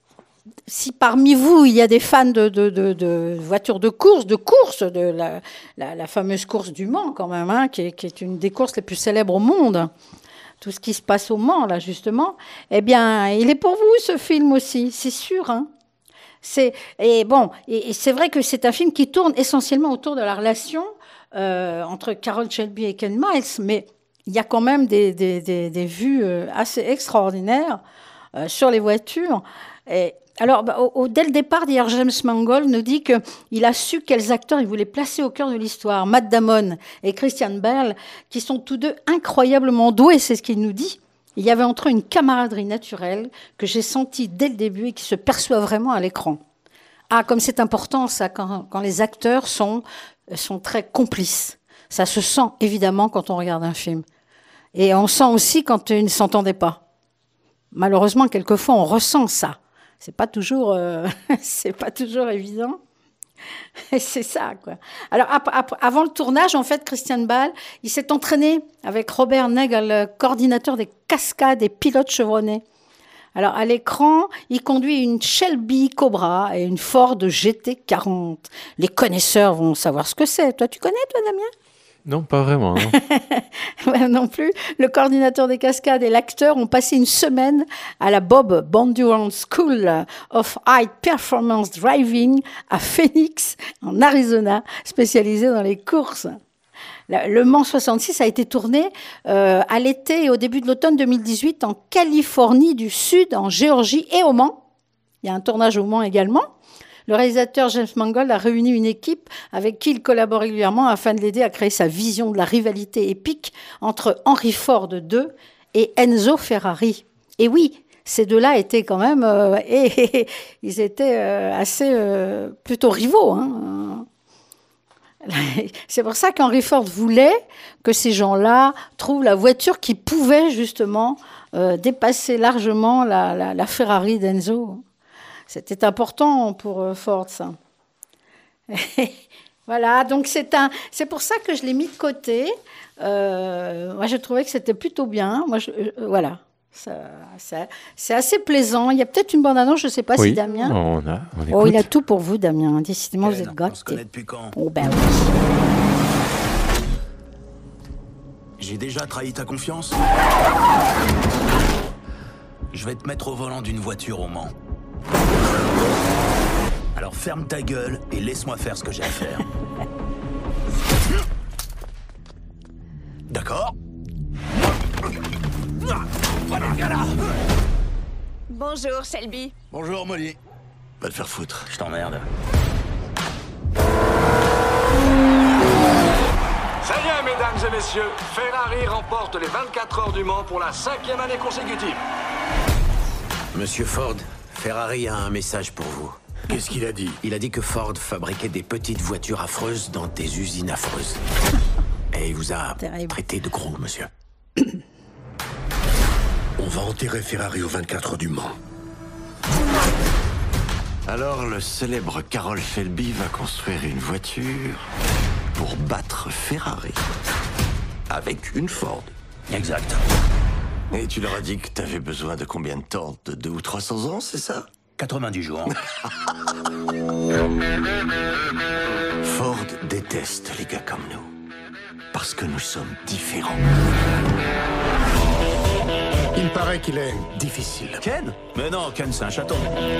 si parmi vous, il y a des fans de, de, de, de voitures de course, de course, de la, la, la fameuse course du Mans, quand même, hein, qui est, qui est une des courses les plus célèbres au monde, tout ce qui se passe au Mans, là, justement, eh bien, il est pour vous, ce film aussi, c'est sûr, hein. C'est, et bon, et, et c'est vrai que c'est un film qui tourne essentiellement autour de la relation euh, entre Carroll Shelby et Ken Miles, mais il y a quand même des, des, des, des vues euh, assez extraordinaires euh, sur les voitures. Et, alors, bah, au, au, dès le départ, d'ailleurs, James Mangold nous dit qu'il a su quels acteurs il voulait placer au cœur de l'histoire. Matt Damon et Christian Bale, qui sont tous deux incroyablement doués, c'est ce qu'il nous dit. Il y avait entre eux une camaraderie naturelle que j'ai sentie dès le début et qui se perçoit vraiment à l'écran. Ah, comme c'est important, ça, quand, quand les acteurs sont, sont très complices. Ça se sent, évidemment, quand on regarde un film. Et on sent aussi quand ils ne s'entendaient pas. Malheureusement, quelquefois, on ressent ça. C'est pas toujours, euh, c'est pas toujours évident. C'est ça, quoi. Alors, ap- ap- avant le tournage, en fait, Christian Bale, il s'est entraîné avec Robert Nagel, le coordinateur des cascades et pilotes chevronnés. Alors, à l'écran, il conduit une Shelby Cobra et une Ford G T quarante. Les connaisseurs vont savoir ce que c'est. Toi, tu connais, toi, Damien ? Non, pas vraiment. Non. Ouais, non plus. Le coordinateur des cascades et l'acteur ont passé une semaine à la Bob Bondurant School of High Performance Driving à Phoenix, en Arizona, spécialisée dans les courses. Le Mans soixante-six a été tourné euh, à l'été et au début de l'automne deux mille dix-huit en Californie du Sud, en Géorgie et au Mans. Il y a un tournage au Mans également. Le réalisateur James Mangold a réuni une équipe avec qui il collabore régulièrement afin de l'aider à créer sa vision de la rivalité épique entre Henry Ford deux et Enzo Ferrari. Et oui, ces deux-là étaient quand même... Euh, et, et, ils étaient euh, assez euh, plutôt rivaux, hein. C'est pour ça qu'Henry Ford voulait que ces gens-là trouvent la voiture qui pouvait justement euh, dépasser largement la, la, la Ferrari d'Enzo. C'était important pour euh, Ford, ça. Voilà, donc c'est, un, c'est pour ça que je l'ai mis de côté. Euh, moi, je trouvais que c'était plutôt bien. Moi, je, euh, voilà. Ça, ça, c'est assez plaisant. Il y a peut-être une bande-annonce, je ne sais pas oui, si Damien... on a, on oh, il a tout pour vous, Damien. Décidément, Ken, vous êtes gâté. on se connaît depuis quand ? Oh, ben oui. J'ai déjà trahi ta confiance ? Je vais te mettre au volant d'une voiture au Mans. Alors ferme ta gueule et laisse-moi faire ce que j'ai à faire. D'accord ? Bonjour, Shelby. Bonjour, Molly. Va te faire foutre, je t'emmerde. Ça y est, mesdames et messieurs, Ferrari remporte les vingt-quatre heures du Mans pour la cinquième année consécutive. Monsieur Ford, Ferrari a un message pour vous. Qu'est-ce qu'il a dit ? Il a dit que Ford fabriquait des petites voitures affreuses dans des usines affreuses. Et il vous a Terrible. traité de gros, monsieur. On va enterrer Ferrari aux vingt-quatre heures du Mans. Alors, le célèbre Carroll Shelby va construire une voiture pour battre Ferrari. Avec une Ford. Exact. Et tu leur as dit que t'avais besoin de combien de temps ? De deux ou trois cents ans, c'est ça ? quatre-vingt-dix jours. Ford déteste les gars comme nous. Parce que nous sommes différents. Il paraît qu'il est difficile. Ken ? Mais non, Ken, c'est un chaton.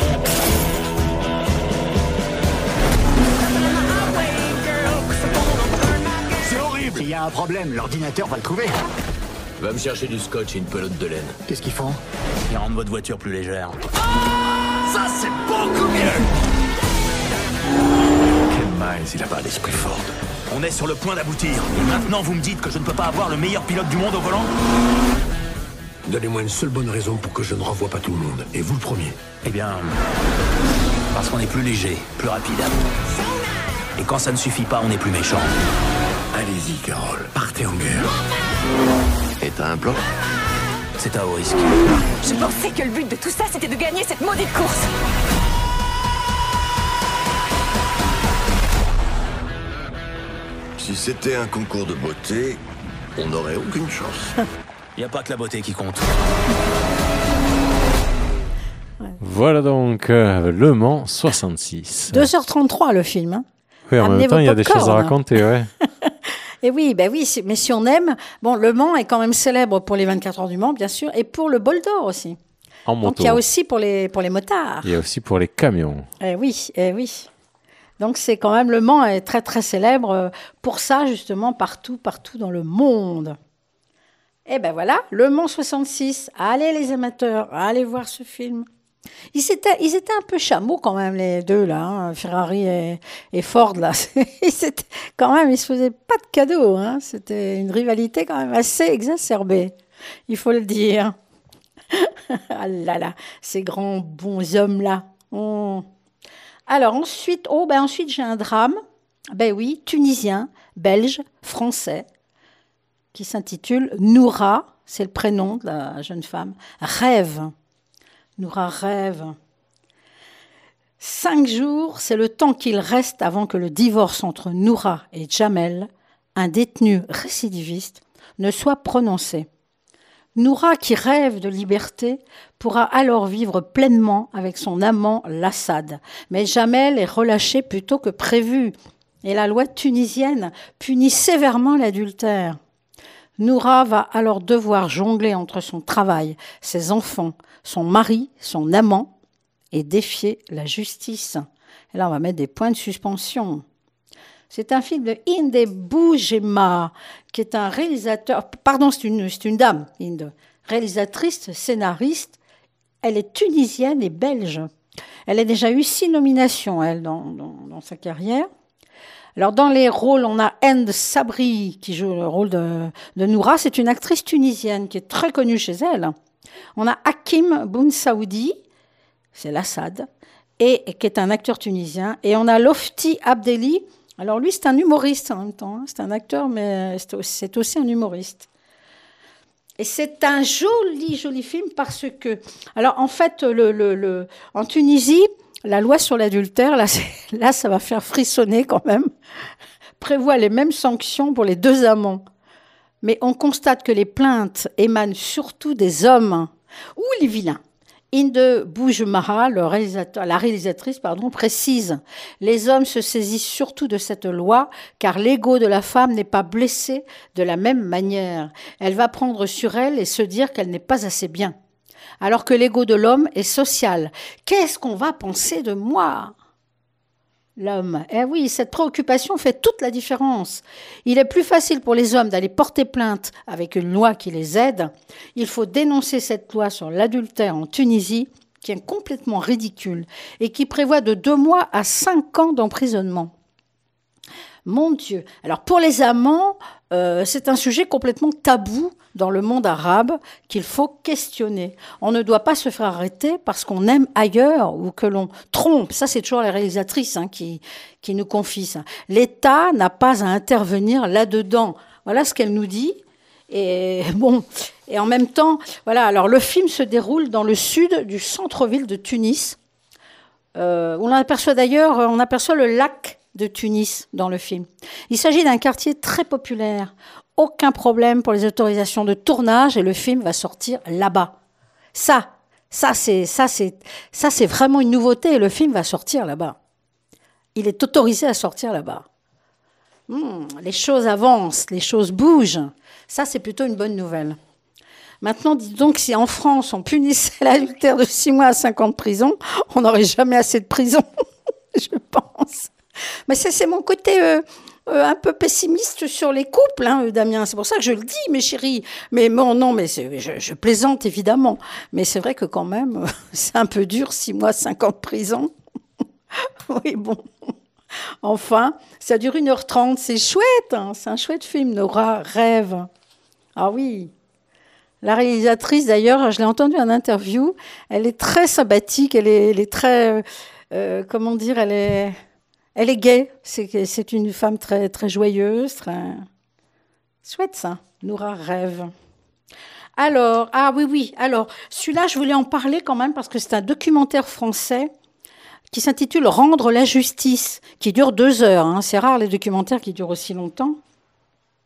C'est horrible. Il y a un problème, l'ordinateur va le trouver. Va me chercher du scotch et une pelote de laine. Qu'est-ce qu'ils font ? Ils rendent votre voiture plus légère. Ça, c'est beaucoup mieux. Ken Miles, il a pas l'esprit Ford. On est sur le point d'aboutir. Et maintenant, vous me dites que je ne peux pas avoir le meilleur pilote du monde au volant ? Donnez-moi une seule bonne raison pour que je ne renvoie pas tout le monde. Et vous le premier. Eh bien... Parce qu'on est plus léger, plus rapide. Et quand ça ne suffit pas, on est plus méchant. Allez-y, Carroll. Partez en guerre. Et t'as un plan ? C'est à haut risque. Je pensais que le but de tout ça, c'était de gagner cette maudite course. Si c'était un concours de beauté, on n'aurait aucune chance. Il n'y a pas que la beauté qui compte. Voilà donc euh, Le Mans soixante-six. deux heures trente-trois le film. Hein. Oui, en Amenez même temps, vos il y a des pop-corn. choses à raconter, ouais. Et oui, ben oui, c'est- mais si on aime, bon, Le Mans est quand même célèbre pour les vingt-quatre heures du Mans, bien sûr, et pour le Bol d'Or aussi. En Donc moto. il y a aussi pour les pour les motards. Il y a aussi pour les camions. Eh oui, eh oui. Donc c'est quand même Le Mans est très très célèbre euh, pour ça justement partout partout dans le monde. Et ben voilà, Le Mans soixante-six. Allez les amateurs, allez voir ce film. Ils étaient, ils étaient un peu chameaux quand même les deux là, hein, Ferrari et, et Ford là. Ils étaient, quand même, ils se faisaient pas de cadeaux. Hein. C'était une rivalité quand même assez exacerbée, il faut le dire. Ah là là, ces grands bons hommes là. Oh. Alors ensuite, oh ben ensuite j'ai un drame. Ben oui, tunisien, belge, français, qui s'intitule Noura. C'est le prénom de la jeune femme. Rêve. Noura rêve. Cinq jours, c'est le temps qu'il reste avant que le divorce entre Noura et Jamel, un détenu récidiviste, ne soit prononcé. Noura, qui rêve de liberté, pourra alors vivre pleinement avec son amant Lassad. Mais Jamel est relâché plus tôt que prévu. Et la loi tunisienne punit sévèrement l'adultère. Noura va alors devoir jongler entre son travail, ses enfants, son mari, son amant, et défier la justice. Et là, on va mettre des points de suspension. C'est un film de Inde Boujema, qui est un réalisateur... Pardon, c'est une, c'est une dame, Inde. Réalisatrice, scénariste. Elle est tunisienne et belge. Elle a déjà eu six nominations, elle, dans, dans, dans sa carrière. Alors, dans les rôles, on a End Sabri, qui joue le rôle de, de Noura. C'est une actrice tunisienne qui est très connue chez elle. On a Hakim Bounsaoudi, c'est Lassad, et, et qui est un acteur tunisien. Et on a Lofti Abdelli. Alors lui, c'est un humoriste en même temps. Hein. C'est un acteur, mais c'est aussi, c'est aussi un humoriste. Et c'est un joli, joli film parce que... Alors, en fait, le, le, le, en Tunisie, la loi sur l'adultère, là, là, ça va faire frissonner quand même, prévoit les mêmes sanctions pour les deux amants. Mais on constate que les plaintes émanent surtout des hommes ou les vilains. Inde Boujemaha, le réalisateur, la réalisatrice, pardon, précise « Les hommes se saisissent surtout de cette loi car l'ego de la femme n'est pas blessé de la même manière. Elle va prendre sur elle et se dire qu'elle n'est pas assez bien. Alors que l'ego de l'homme est social. Qu'est-ce qu'on va penser de moi ?» L'homme. Eh oui, cette préoccupation fait toute la différence. Il est plus facile pour les hommes d'aller porter plainte avec une loi qui les aide. Il faut dénoncer cette loi sur l'adultère en Tunisie, qui est complètement ridicule et qui prévoit de deux mois à cinq ans d'emprisonnement. Mon Dieu. Alors pour les amants, euh, c'est un sujet complètement tabou dans le monde arabe qu'il faut questionner. On ne doit pas se faire arrêter parce qu'on aime ailleurs ou que l'on trompe. Ça, c'est toujours la réalisatrice hein, qui, qui nous confie ça. L'État n'a pas à intervenir là-dedans. Voilà ce qu'elle nous dit. Et bon, et en même temps, voilà. Alors le film se déroule dans le sud du centre-ville de Tunis. Euh, on aperçoit d'ailleurs, on aperçoit le lac de Tunis dans le film. Il s'agit d'un quartier très populaire. Aucun problème pour les autorisations de tournage et le film va sortir là-bas. Ça, ça c'est, ça c'est, ça c'est vraiment une nouveauté et le film va sortir là-bas. Il est autorisé à sortir là-bas. Mmh, les choses avancent, les choses bougent. Ça, c'est plutôt une bonne nouvelle. Maintenant, dis donc, si en France, on punissait l'adultère de six mois à cinq ans de prison, on n'aurait jamais assez de prison, je pense. Mais ça, c'est mon côté euh, euh, un peu pessimiste sur les couples, hein, Damien. C'est pour ça que je le dis, mes chéris. Mais bon, non, mais c'est, je, je plaisante, évidemment. Mais c'est vrai que quand même, euh, c'est un peu dur, six mois, cinq ans de prison. Oui, bon. Enfin, ça dure une heure trente. C'est chouette, hein, c'est un chouette film, Noura rêve. Ah oui. La réalisatrice, d'ailleurs, je l'ai entendue en interview, elle est très sympathique, elle est, elle est très... Euh, comment dire, elle est... Elle est gaie, c'est, c'est une femme très, très joyeuse, très... Chouette ça, Noura rêve. Alors, ah oui, oui, alors, celui-là, je voulais en parler quand même parce que c'est un documentaire français qui s'intitule « Rendre la justice », qui dure deux heures. Hein. C'est rare les documentaires qui durent aussi longtemps.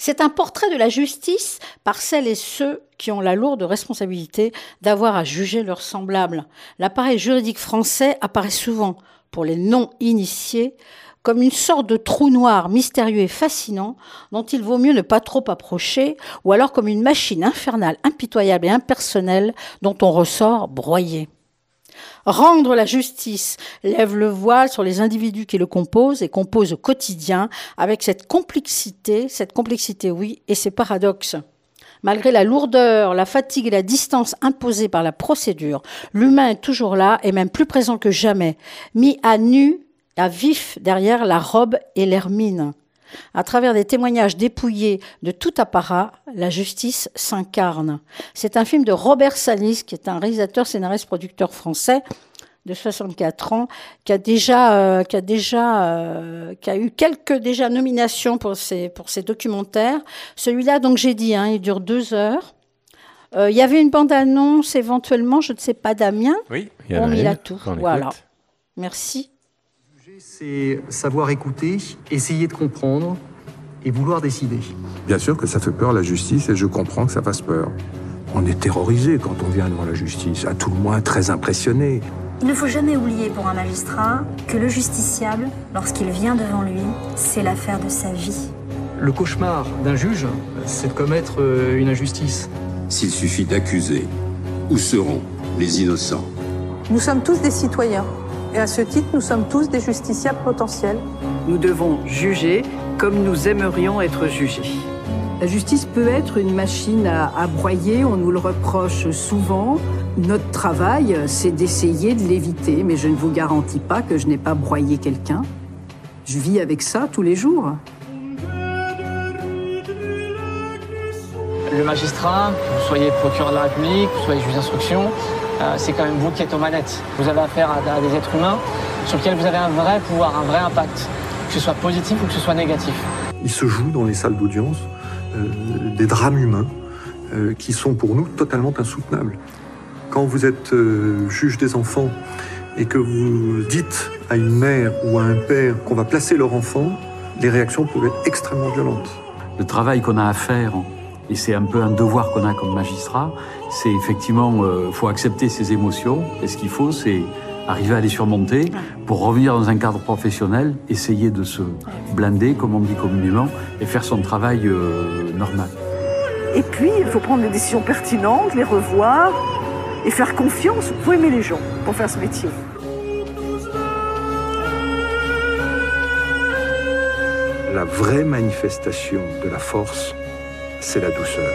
C'est un portrait de la justice par celles et ceux qui ont la lourde responsabilité d'avoir à juger leurs semblables. L'appareil juridique français apparaît souvent, pour les non-initiés, comme une sorte de trou noir mystérieux et fascinant dont il vaut mieux ne pas trop approcher, ou alors comme une machine infernale, impitoyable et impersonnelle dont on ressort broyé. Rendre la justice lève le voile sur les individus qui le composent et composent au quotidien avec cette complexité, cette complexité oui, et ses paradoxes. Malgré la lourdeur, la fatigue et la distance imposées par la procédure, l'humain est toujours là et même plus présent que jamais, mis à nu, à vif derrière la robe et l'hermine. À travers des témoignages dépouillés de tout apparat, la justice s'incarne. C'est un film de Robert Salis, qui est un réalisateur, scénariste, producteur français de soixante-quatre ans, qui a déjà, euh, qui a déjà, euh, qui a eu quelques déjà nominations pour ses pour ses documentaires. Celui-là, donc j'ai dit, hein, il dure deux heures. Euh, il y avait une bande-annonce éventuellement, je ne sais pas, Damien. Oui, il y en on a mit une. là tout. Voilà. Écoute. Merci. C'est savoir écouter, essayer de comprendre et vouloir décider. Bien sûr que ça fait peur, la justice, et je comprends que ça fasse peur. On est terrorisé quand on vient devant la justice, à tout le moins très impressionné. Il ne faut jamais oublier pour un magistrat que le justiciable, lorsqu'il vient devant lui, c'est l'affaire de sa vie. Le cauchemar d'un juge, c'est de commettre une injustice. S'il suffit d'accuser, où seront les innocents? Nous sommes tous des citoyens. Et à ce titre, nous sommes tous des justiciables potentiels. Nous devons juger comme nous aimerions être jugés. La justice peut être une machine à, à broyer, on nous le reproche souvent. Notre travail, c'est d'essayer de l'éviter, mais je ne vous garantis pas que je n'ai pas broyé quelqu'un. Je vis avec ça tous les jours. Le magistrat, que vous soyez procureur de la République, que vous soyez juge d'instruction, euh, c'est quand même vous qui êtes aux manettes. Vous avez affaire à, à des êtres humains sur lesquels vous avez un vrai pouvoir, un vrai impact, que ce soit positif ou que ce soit négatif. Il se joue dans les salles d'audience euh, des drames humains euh, qui sont pour nous totalement insoutenables. Quand vous êtes euh, juge des enfants et que vous dites à une mère ou à un père qu'on va placer leur enfant, les réactions peuvent être extrêmement violentes. Le travail qu'on a à faire, et c'est un peu un devoir qu'on a comme magistrat, c'est effectivement, il euh, faut accepter ses émotions, et ce qu'il faut, c'est arriver à les surmonter pour revenir dans un cadre professionnel, essayer de se blinder, comme on dit communément, et faire son travail euh, normal. Et puis, il faut prendre des décisions pertinentes, les revoir et faire confiance. Il faut aimer les gens pour faire ce métier. La vraie manifestation de la force, c'est la douceur.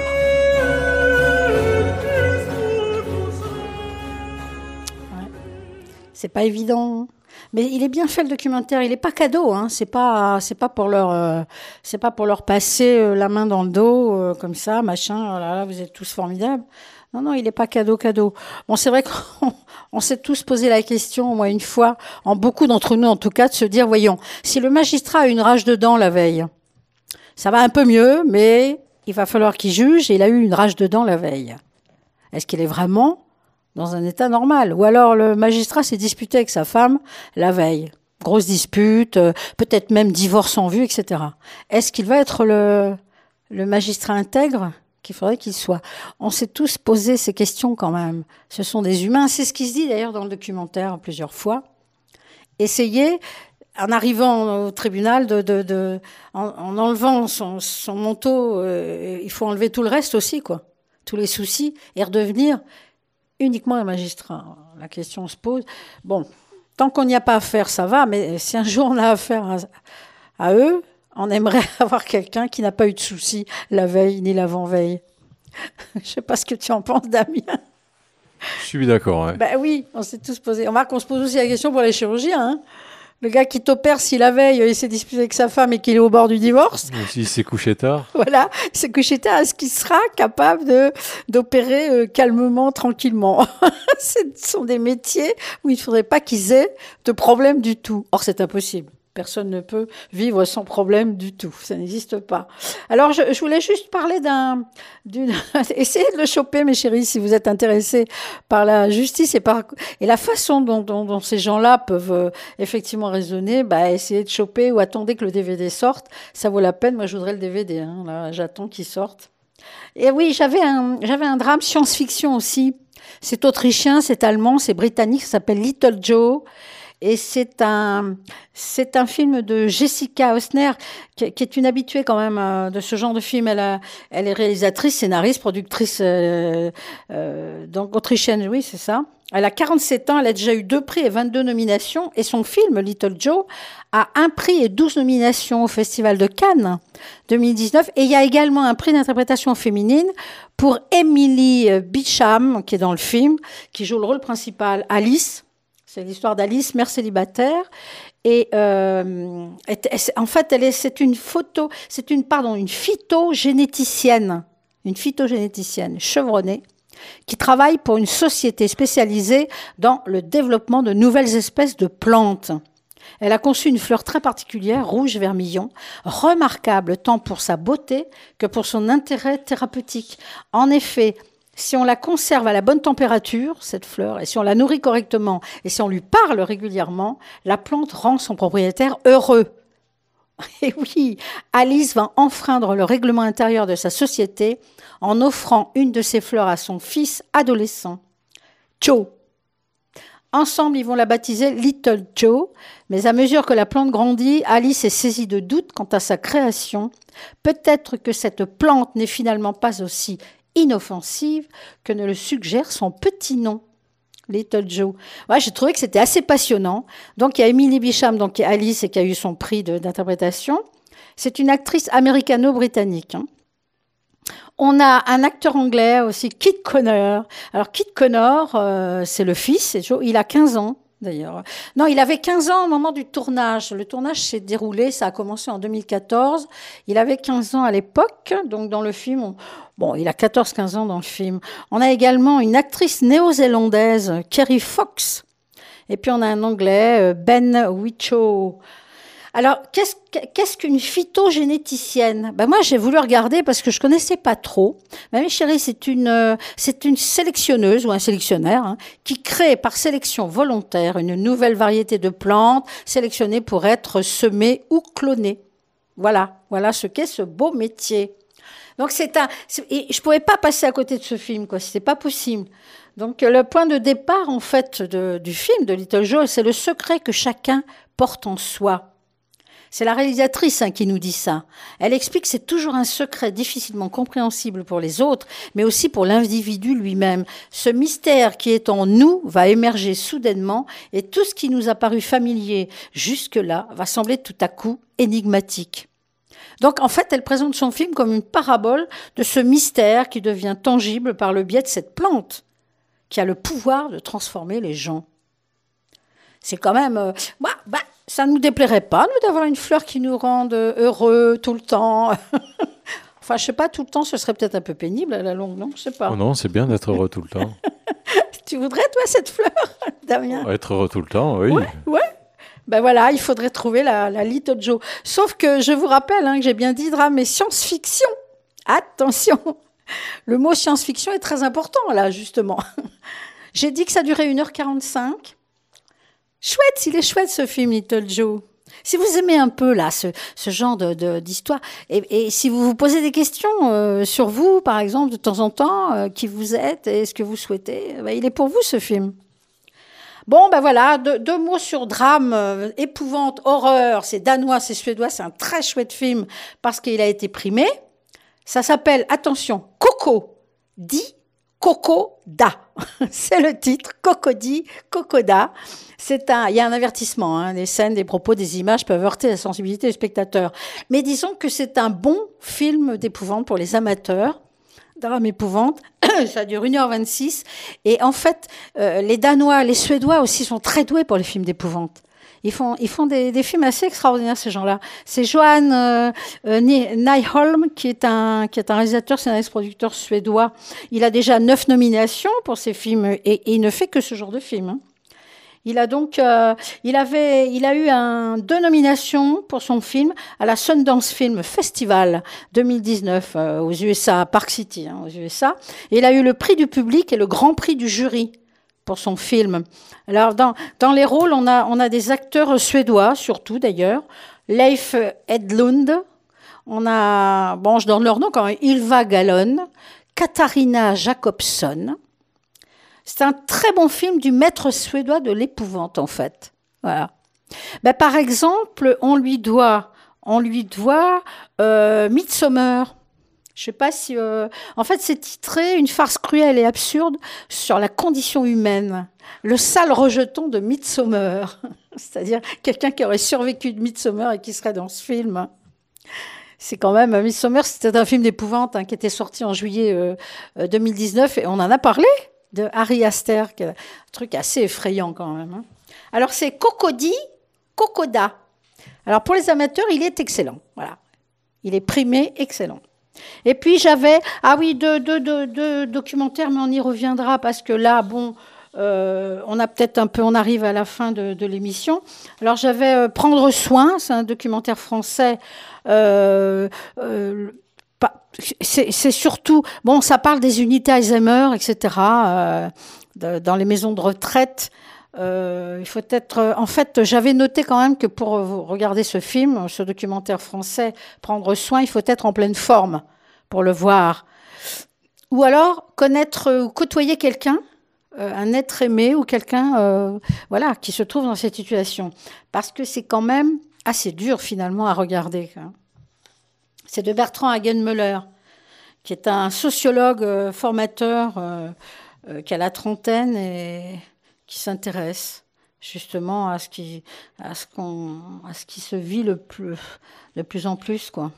Ouais. C'est pas évident, mais il est bien fait le documentaire. Il est pas cadeau, hein. C'est pas, c'est pas pour leur, euh, c'est pas pour leur passer euh, la main dans le dos euh, comme ça, machin. Oh là là, vous êtes tous formidables. Non, non, il est pas cadeau, cadeau. Bon, c'est vrai qu'on on s'est tous posé la question, au moins une fois, en beaucoup d'entre nous en tout cas, de se dire, voyons, si le magistrat a une rage de dents la veille, ça va un peu mieux, mais il va falloir qu'il juge et il a eu une rage de dents la veille. Est-ce qu'il est vraiment dans un état normal? Ou alors le magistrat s'est disputé avec sa femme la veille. Grosse dispute, euh, peut-être même divorce en vue, et cetera. Est-ce qu'il va être le, le magistrat intègre qu'il faudrait qu'il soit? On s'est tous posé ces questions quand même. Ce sont des humains. C'est ce qui se dit d'ailleurs dans le documentaire plusieurs fois. Essayez, en arrivant au tribunal, de, de, de, en, en enlevant son, son manteau, euh, il faut enlever tout le reste aussi, quoi. Tous les soucis, et redevenir uniquement un magistrat. La question se pose. Bon, tant qu'on n'y a pas affaire, ça va, mais si un jour on a affaire à, à eux, on aimerait avoir quelqu'un qui n'a pas eu de soucis la veille ni l'avant-veille. Je ne sais pas ce que tu en penses, Damien. Je suis d'accord. Ouais. Ben oui, on s'est tous posé. On remarque qu'on se pose aussi la question pour les chirurgiens. Hein. Le gars qui t'opère, si la veille, il s'est disputé avec sa femme et qu'il est au bord du divorce. Ou s'il s'est couché tard. Voilà, il s'est couché tard. Est-ce qu'il sera capable de, d'opérer euh, calmement, tranquillement? Ce sont des métiers où il ne faudrait pas qu'ils aient de problème du tout. Or, c'est impossible. Personne ne peut vivre sans problème du tout. Ça n'existe pas. Alors, je, je voulais juste parler d'un... d'une... Essayez de le choper, mes chéris, si vous êtes intéressés par la justice et, par, et la façon dont, dont, dont ces gens-là peuvent euh, effectivement raisonner. Bah, essayez de choper ou attendez que le D V D sorte. Ça vaut la peine. Moi, je voudrais le D V D. Hein. Là, j'attends qu'il sorte. Et oui, j'avais un, j'avais un drame science-fiction aussi. C'est autrichien, c'est allemand, c'est britannique. Ça s'appelle Little Joe. Et c'est un, c'est un film de Jessica Hausner, qui, qui est une habituée quand même euh, de ce genre de film. Elle, a, elle est réalisatrice, scénariste, productrice, euh, euh, donc autrichienne, oui, c'est ça. Elle a quarante-sept ans, elle a déjà eu deux prix et vingt-deux nominations. Et son film, Little Joe, a un prix et douze nominations au Festival de Cannes deux mille dix-neuf. Et il y a également un prix d'interprétation féminine pour Emily Beecham, qui est dans le film, qui joue le rôle principal, Alice. C'est l'histoire d'Alice, mère célibataire. Et euh, en fait, elle est, c'est une photo, c'est une, pardon, une phytogénéticienne, une phytogénéticienne chevronnée qui travaille pour une société spécialisée dans le développement de nouvelles espèces de plantes. Elle a conçu une fleur très particulière, rouge vermillon, remarquable tant pour sa beauté que pour son intérêt thérapeutique. En effet, si on la conserve à la bonne température, cette fleur, et si on la nourrit correctement, et si on lui parle régulièrement, la plante rend son propriétaire heureux. Et oui, Alice va enfreindre le règlement intérieur de sa société en offrant une de ses fleurs à son fils adolescent, Joe. Ensemble, ils vont la baptiser Little Joe, mais à mesure que la plante grandit, Alice est saisie de doutes quant à sa création. Peut-être que cette plante n'est finalement pas aussi inoffensive que ne le suggère son petit nom, Little Joe. Ouais, j'ai trouvé que c'était assez passionnant. Donc, il y a Emily Beecham, donc, qui est Alice et qui a eu son prix de, d'interprétation. C'est une actrice américano-britannique. Hein. On a un acteur anglais aussi, Kit Connor. Alors, Kit Connor, euh, c'est le fils, c'est Joe. Il a quinze ans. D'ailleurs. Non, il avait quinze ans au moment du tournage. Le tournage s'est déroulé, ça a commencé en deux mille quatorze. Il avait quinze ans à l'époque, donc dans le film, on... bon, il a quatorze quinze ans dans le film. On a également une actrice néo-zélandaise, Kerry Fox. Et puis on a un anglais, Ben Whishaw. Alors, qu'est-ce, qu'est-ce qu'une phytogénéticienne ? Ben moi, j'ai voulu regarder parce que je connaissais pas trop. Ben, mes chéris, c'est une, c'est une sélectionneuse ou un sélectionnaire hein, qui crée par sélection volontaire une nouvelle variété de plantes sélectionnées pour être semées ou clonées. Voilà, voilà ce qu'est ce beau métier. Donc, c'est un, c'est, et je pouvais pas passer à côté de ce film, quoi. C'était pas possible. Donc, le point de départ, en fait, de, du film de Little Joe, c'est le secret que chacun porte en soi. C'est la réalisatrice hein, qui nous dit ça. Elle explique que c'est toujours un secret difficilement compréhensible pour les autres, mais aussi pour l'individu lui-même. Ce mystère qui est en nous va émerger soudainement et tout ce qui nous a paru familier jusque-là va sembler tout à coup énigmatique. Donc en fait, elle présente son film comme une parabole de ce mystère qui devient tangible par le biais de cette plante qui a le pouvoir de transformer les gens. C'est quand même... Euh, bah, bah, ça ne nous déplairait pas, nous, d'avoir une fleur qui nous rende heureux tout le temps. Enfin, je ne sais pas, tout le temps, ce serait peut-être un peu pénible à la longue, non ? Je ne sais pas. Oh non, c'est bien d'être heureux tout le temps. Tu voudrais, toi, cette fleur, Damien ? Être heureux tout le temps, oui. Ouais, ouais. Ben voilà, il faudrait trouver la, la Little Joe. Sauf que je vous rappelle hein, que j'ai bien dit drame et science-fiction. Attention, le mot science-fiction est très important, là, justement. J'ai dit que ça durait une heure quarante-cinq. Chouette, il est chouette ce film Little Joe. Si vous aimez un peu là ce, ce genre de, de, d'histoire, et, et si vous vous posez des questions euh, sur vous, par exemple, de temps en temps, euh, qui vous êtes et ce que vous souhaitez, ben, il est pour vous ce film. Bon, ben voilà, deux, deux mots sur drame, euh, épouvante, horreur. C'est danois, c'est suédois, c'est un très chouette film parce qu'il a été primé. Ça s'appelle, attention, Coco, dit Kokoda. C'est le titre, Cocody, Kokoda. C'est un, il y a un avertissement, hein, les scènes, des propos, des images peuvent heurter la sensibilité du spectateur. Mais disons que c'est un bon film d'épouvante pour les amateurs. Drame épouvante, ça dure une heure vingt-six. Et en fait, euh, les Danois, les Suédois aussi sont très doués pour les films d'épouvante. Ils font, ils font des, des films assez extraordinaires, ces gens-là. C'est Johan euh, euh, Nyholm, qui est un, qui est un réalisateur, scénariste, producteur suédois. Il a déjà neuf nominations pour ses films et, et il ne fait que ce genre de film. Hein. Il a donc, euh, il avait, il a eu un, deux nominations pour son film à la Sundance Film Festival deux mille dix-neuf euh, aux U S A, à Park City, hein, aux U S A. Et il a eu le prix du public et le grand prix du jury pour son film. Alors dans, dans les rôles, on a, on a des acteurs suédois, surtout d'ailleurs, Leif Edlund. On a, bon, je donne leur nom quand même, Ylva Gallon, Katarina Jacobson. C'est un très bon film du maître suédois de l'épouvante, en fait. Voilà. Ben, par exemple, on lui doit, on lui doit euh, Midsommar. Je ne sais pas si... Euh... En fait, c'est titré « Une farce cruelle et absurde sur la condition humaine ». Le sale rejeton de Midsommar. C'est-à-dire quelqu'un qui aurait survécu de Midsommar et qui serait dans ce film. C'est quand même... Midsommar, c'était un film d'épouvante hein, qui était sorti en juillet euh, deux mille dix-neuf et on en a parlé de Ari Aster, qui est un truc assez effrayant quand même. Hein. Alors, c'est Cocody, Kokoda. Alors, pour les amateurs, il est excellent. Voilà. Il est primé, excellent. Et puis, j'avais... Ah oui, deux, deux, deux, deux documentaires, mais on y reviendra parce que là, bon... Euh, on a peut-être un peu... On arrive à la fin de, de l'émission. Alors, j'avais euh, Prendre soin, c'est un documentaire français... Euh, euh, C'est, c'est surtout, bon, ça parle des unités Alzheimer, et cetera, euh, de, dans les maisons de retraite. Euh, il faut être, en fait, j'avais noté quand même que pour regarder ce film, ce documentaire français, Prendre soin, il faut être en pleine forme pour le voir. Ou alors connaître ou côtoyer quelqu'un, euh, un être aimé ou quelqu'un, euh, voilà, qui se trouve dans cette situation, parce que c'est quand même assez dur finalement à regarder. Hein. C'est de Bertrand Hagenmüller, qui est un sociologue euh, formateur euh, euh, qui a la trentaine et qui s'intéresse justement à ce qui, à ce qu'on, à ce qui se vit le plus, de plus en plus, quoi.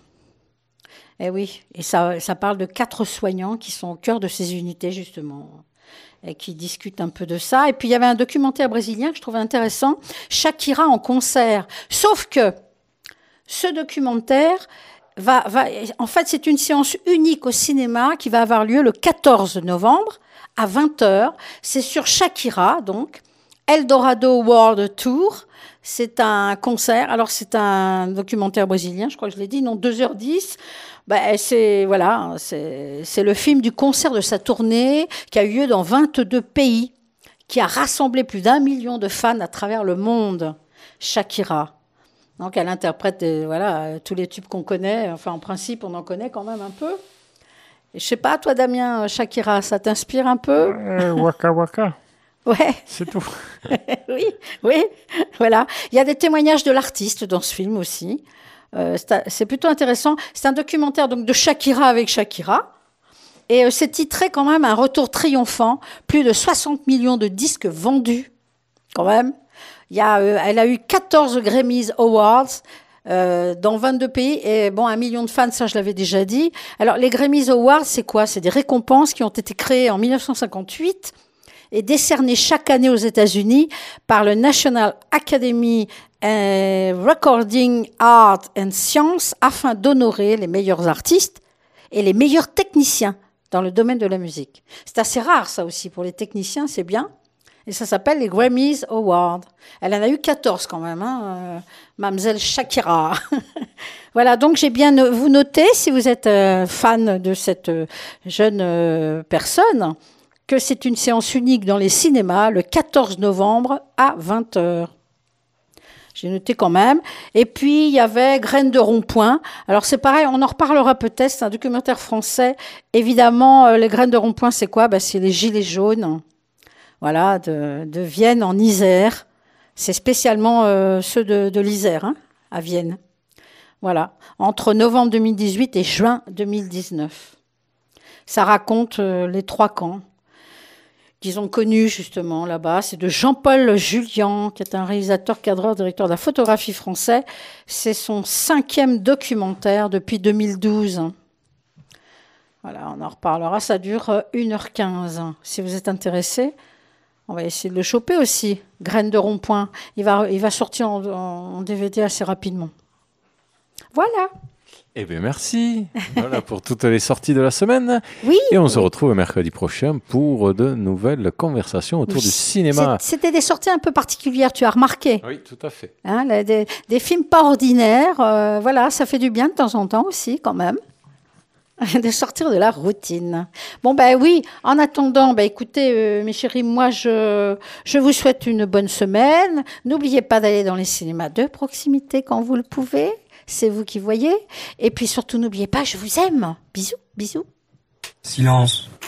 Et oui, et ça, ça parle de quatre soignants qui sont au cœur de ces unités justement et qui discutent un peu de ça. Et puis il y avait un documentaire brésilien que je trouvais intéressant, Shakira en concert. Sauf que ce documentaire Va, va, en fait, c'est une séance unique au cinéma qui va avoir lieu le quatorze novembre à vingt heures. C'est sur Shakira, donc, Eldorado World Tour. C'est un concert. Alors, c'est un documentaire brésilien, je crois que je l'ai dit, non, deux heures dix. Ben, c'est, voilà, c'est, c'est le film du concert de sa tournée qui a eu lieu dans vingt-deux pays, qui a rassemblé plus d'un million de fans à travers le monde. Shakira. Donc, elle interprète des, voilà, tous les tubes qu'on connaît. Enfin, en principe, on en connaît quand même un peu. Et je sais pas, toi, Damien, Shakira, ça t'inspire un peu ? euh, Waka Waka. Ouais. C'est tout. oui, oui, voilà. Il y a des témoignages de l'artiste dans ce film aussi. Euh, c'est, c'est plutôt intéressant. C'est un documentaire donc, de Shakira avec Shakira. Et euh, c'est titré quand même un retour triomphant. Plus de soixante millions de disques vendus, quand même. Il y a, euh, elle a eu quatorze Grammys Awards euh, dans vingt-deux pays et bon, un million de fans, ça je l'avais déjà dit. Alors les Grammys Awards, c'est quoi ? C'est des récompenses qui ont été créées en dix-neuf cent cinquante-huit et décernées chaque année aux États-Unis par le National Academy of Recording Art and Science afin d'honorer les meilleurs artistes et les meilleurs techniciens dans le domaine de la musique. C'est assez rare ça aussi pour les techniciens, c'est bien. Et ça s'appelle les Grammys Awards. Elle en a eu quatorze quand même, hein, euh, Mademoiselle Shakira. Voilà, donc j'ai bien no- vous noté, si vous êtes euh, fan de cette euh, jeune euh, personne, que c'est une séance unique dans les cinémas le quatorze novembre à vingt heures. J'ai noté quand même. Et puis, il y avait Graines de rond-point. Alors, c'est pareil, on en reparlera peut-être, c'est un documentaire français. Évidemment, euh, les Graines de rond-point, c'est quoi ? Ben, c'est les Gilets jaunes. Voilà, de, de Vienne en Isère. C'est spécialement euh, ceux de, de l'Isère, hein, à Vienne. Voilà, entre novembre deux mille dix-huit et juin deux mille dix-neuf. Ça raconte euh, les trois camps qu'ils ont connus justement là-bas. C'est de Jean-Paul Julian, qui est un réalisateur, cadreur, directeur de la photographie français. C'est son cinquième documentaire depuis deux mille douze. Voilà, on en reparlera. Ça dure une heure quinze. Si vous êtes intéressés, on va essayer de le choper aussi. Graines de rond-point. Il va, il va sortir en, en D V D assez rapidement. Voilà. Eh bien, merci. Voilà pour toutes les sorties de la semaine. Oui. Et on oui. se retrouve mercredi prochain pour de nouvelles conversations autour oui. du cinéma. C'est, c'était des sorties un peu particulières, tu as remarqué. Oui, tout à fait. Hein, les, des, des films pas ordinaires, euh, voilà, ça fait du bien de temps en temps aussi, quand même. De sortir de la routine. Bon, ben oui, en attendant, ben écoutez, euh, mes chéris, moi, je, je vous souhaite une bonne semaine. N'oubliez pas d'aller dans les cinémas de proximité quand vous le pouvez. C'est vous qui voyez. Et puis surtout, n'oubliez pas, je vous aime. Bisous, bisous. Silence.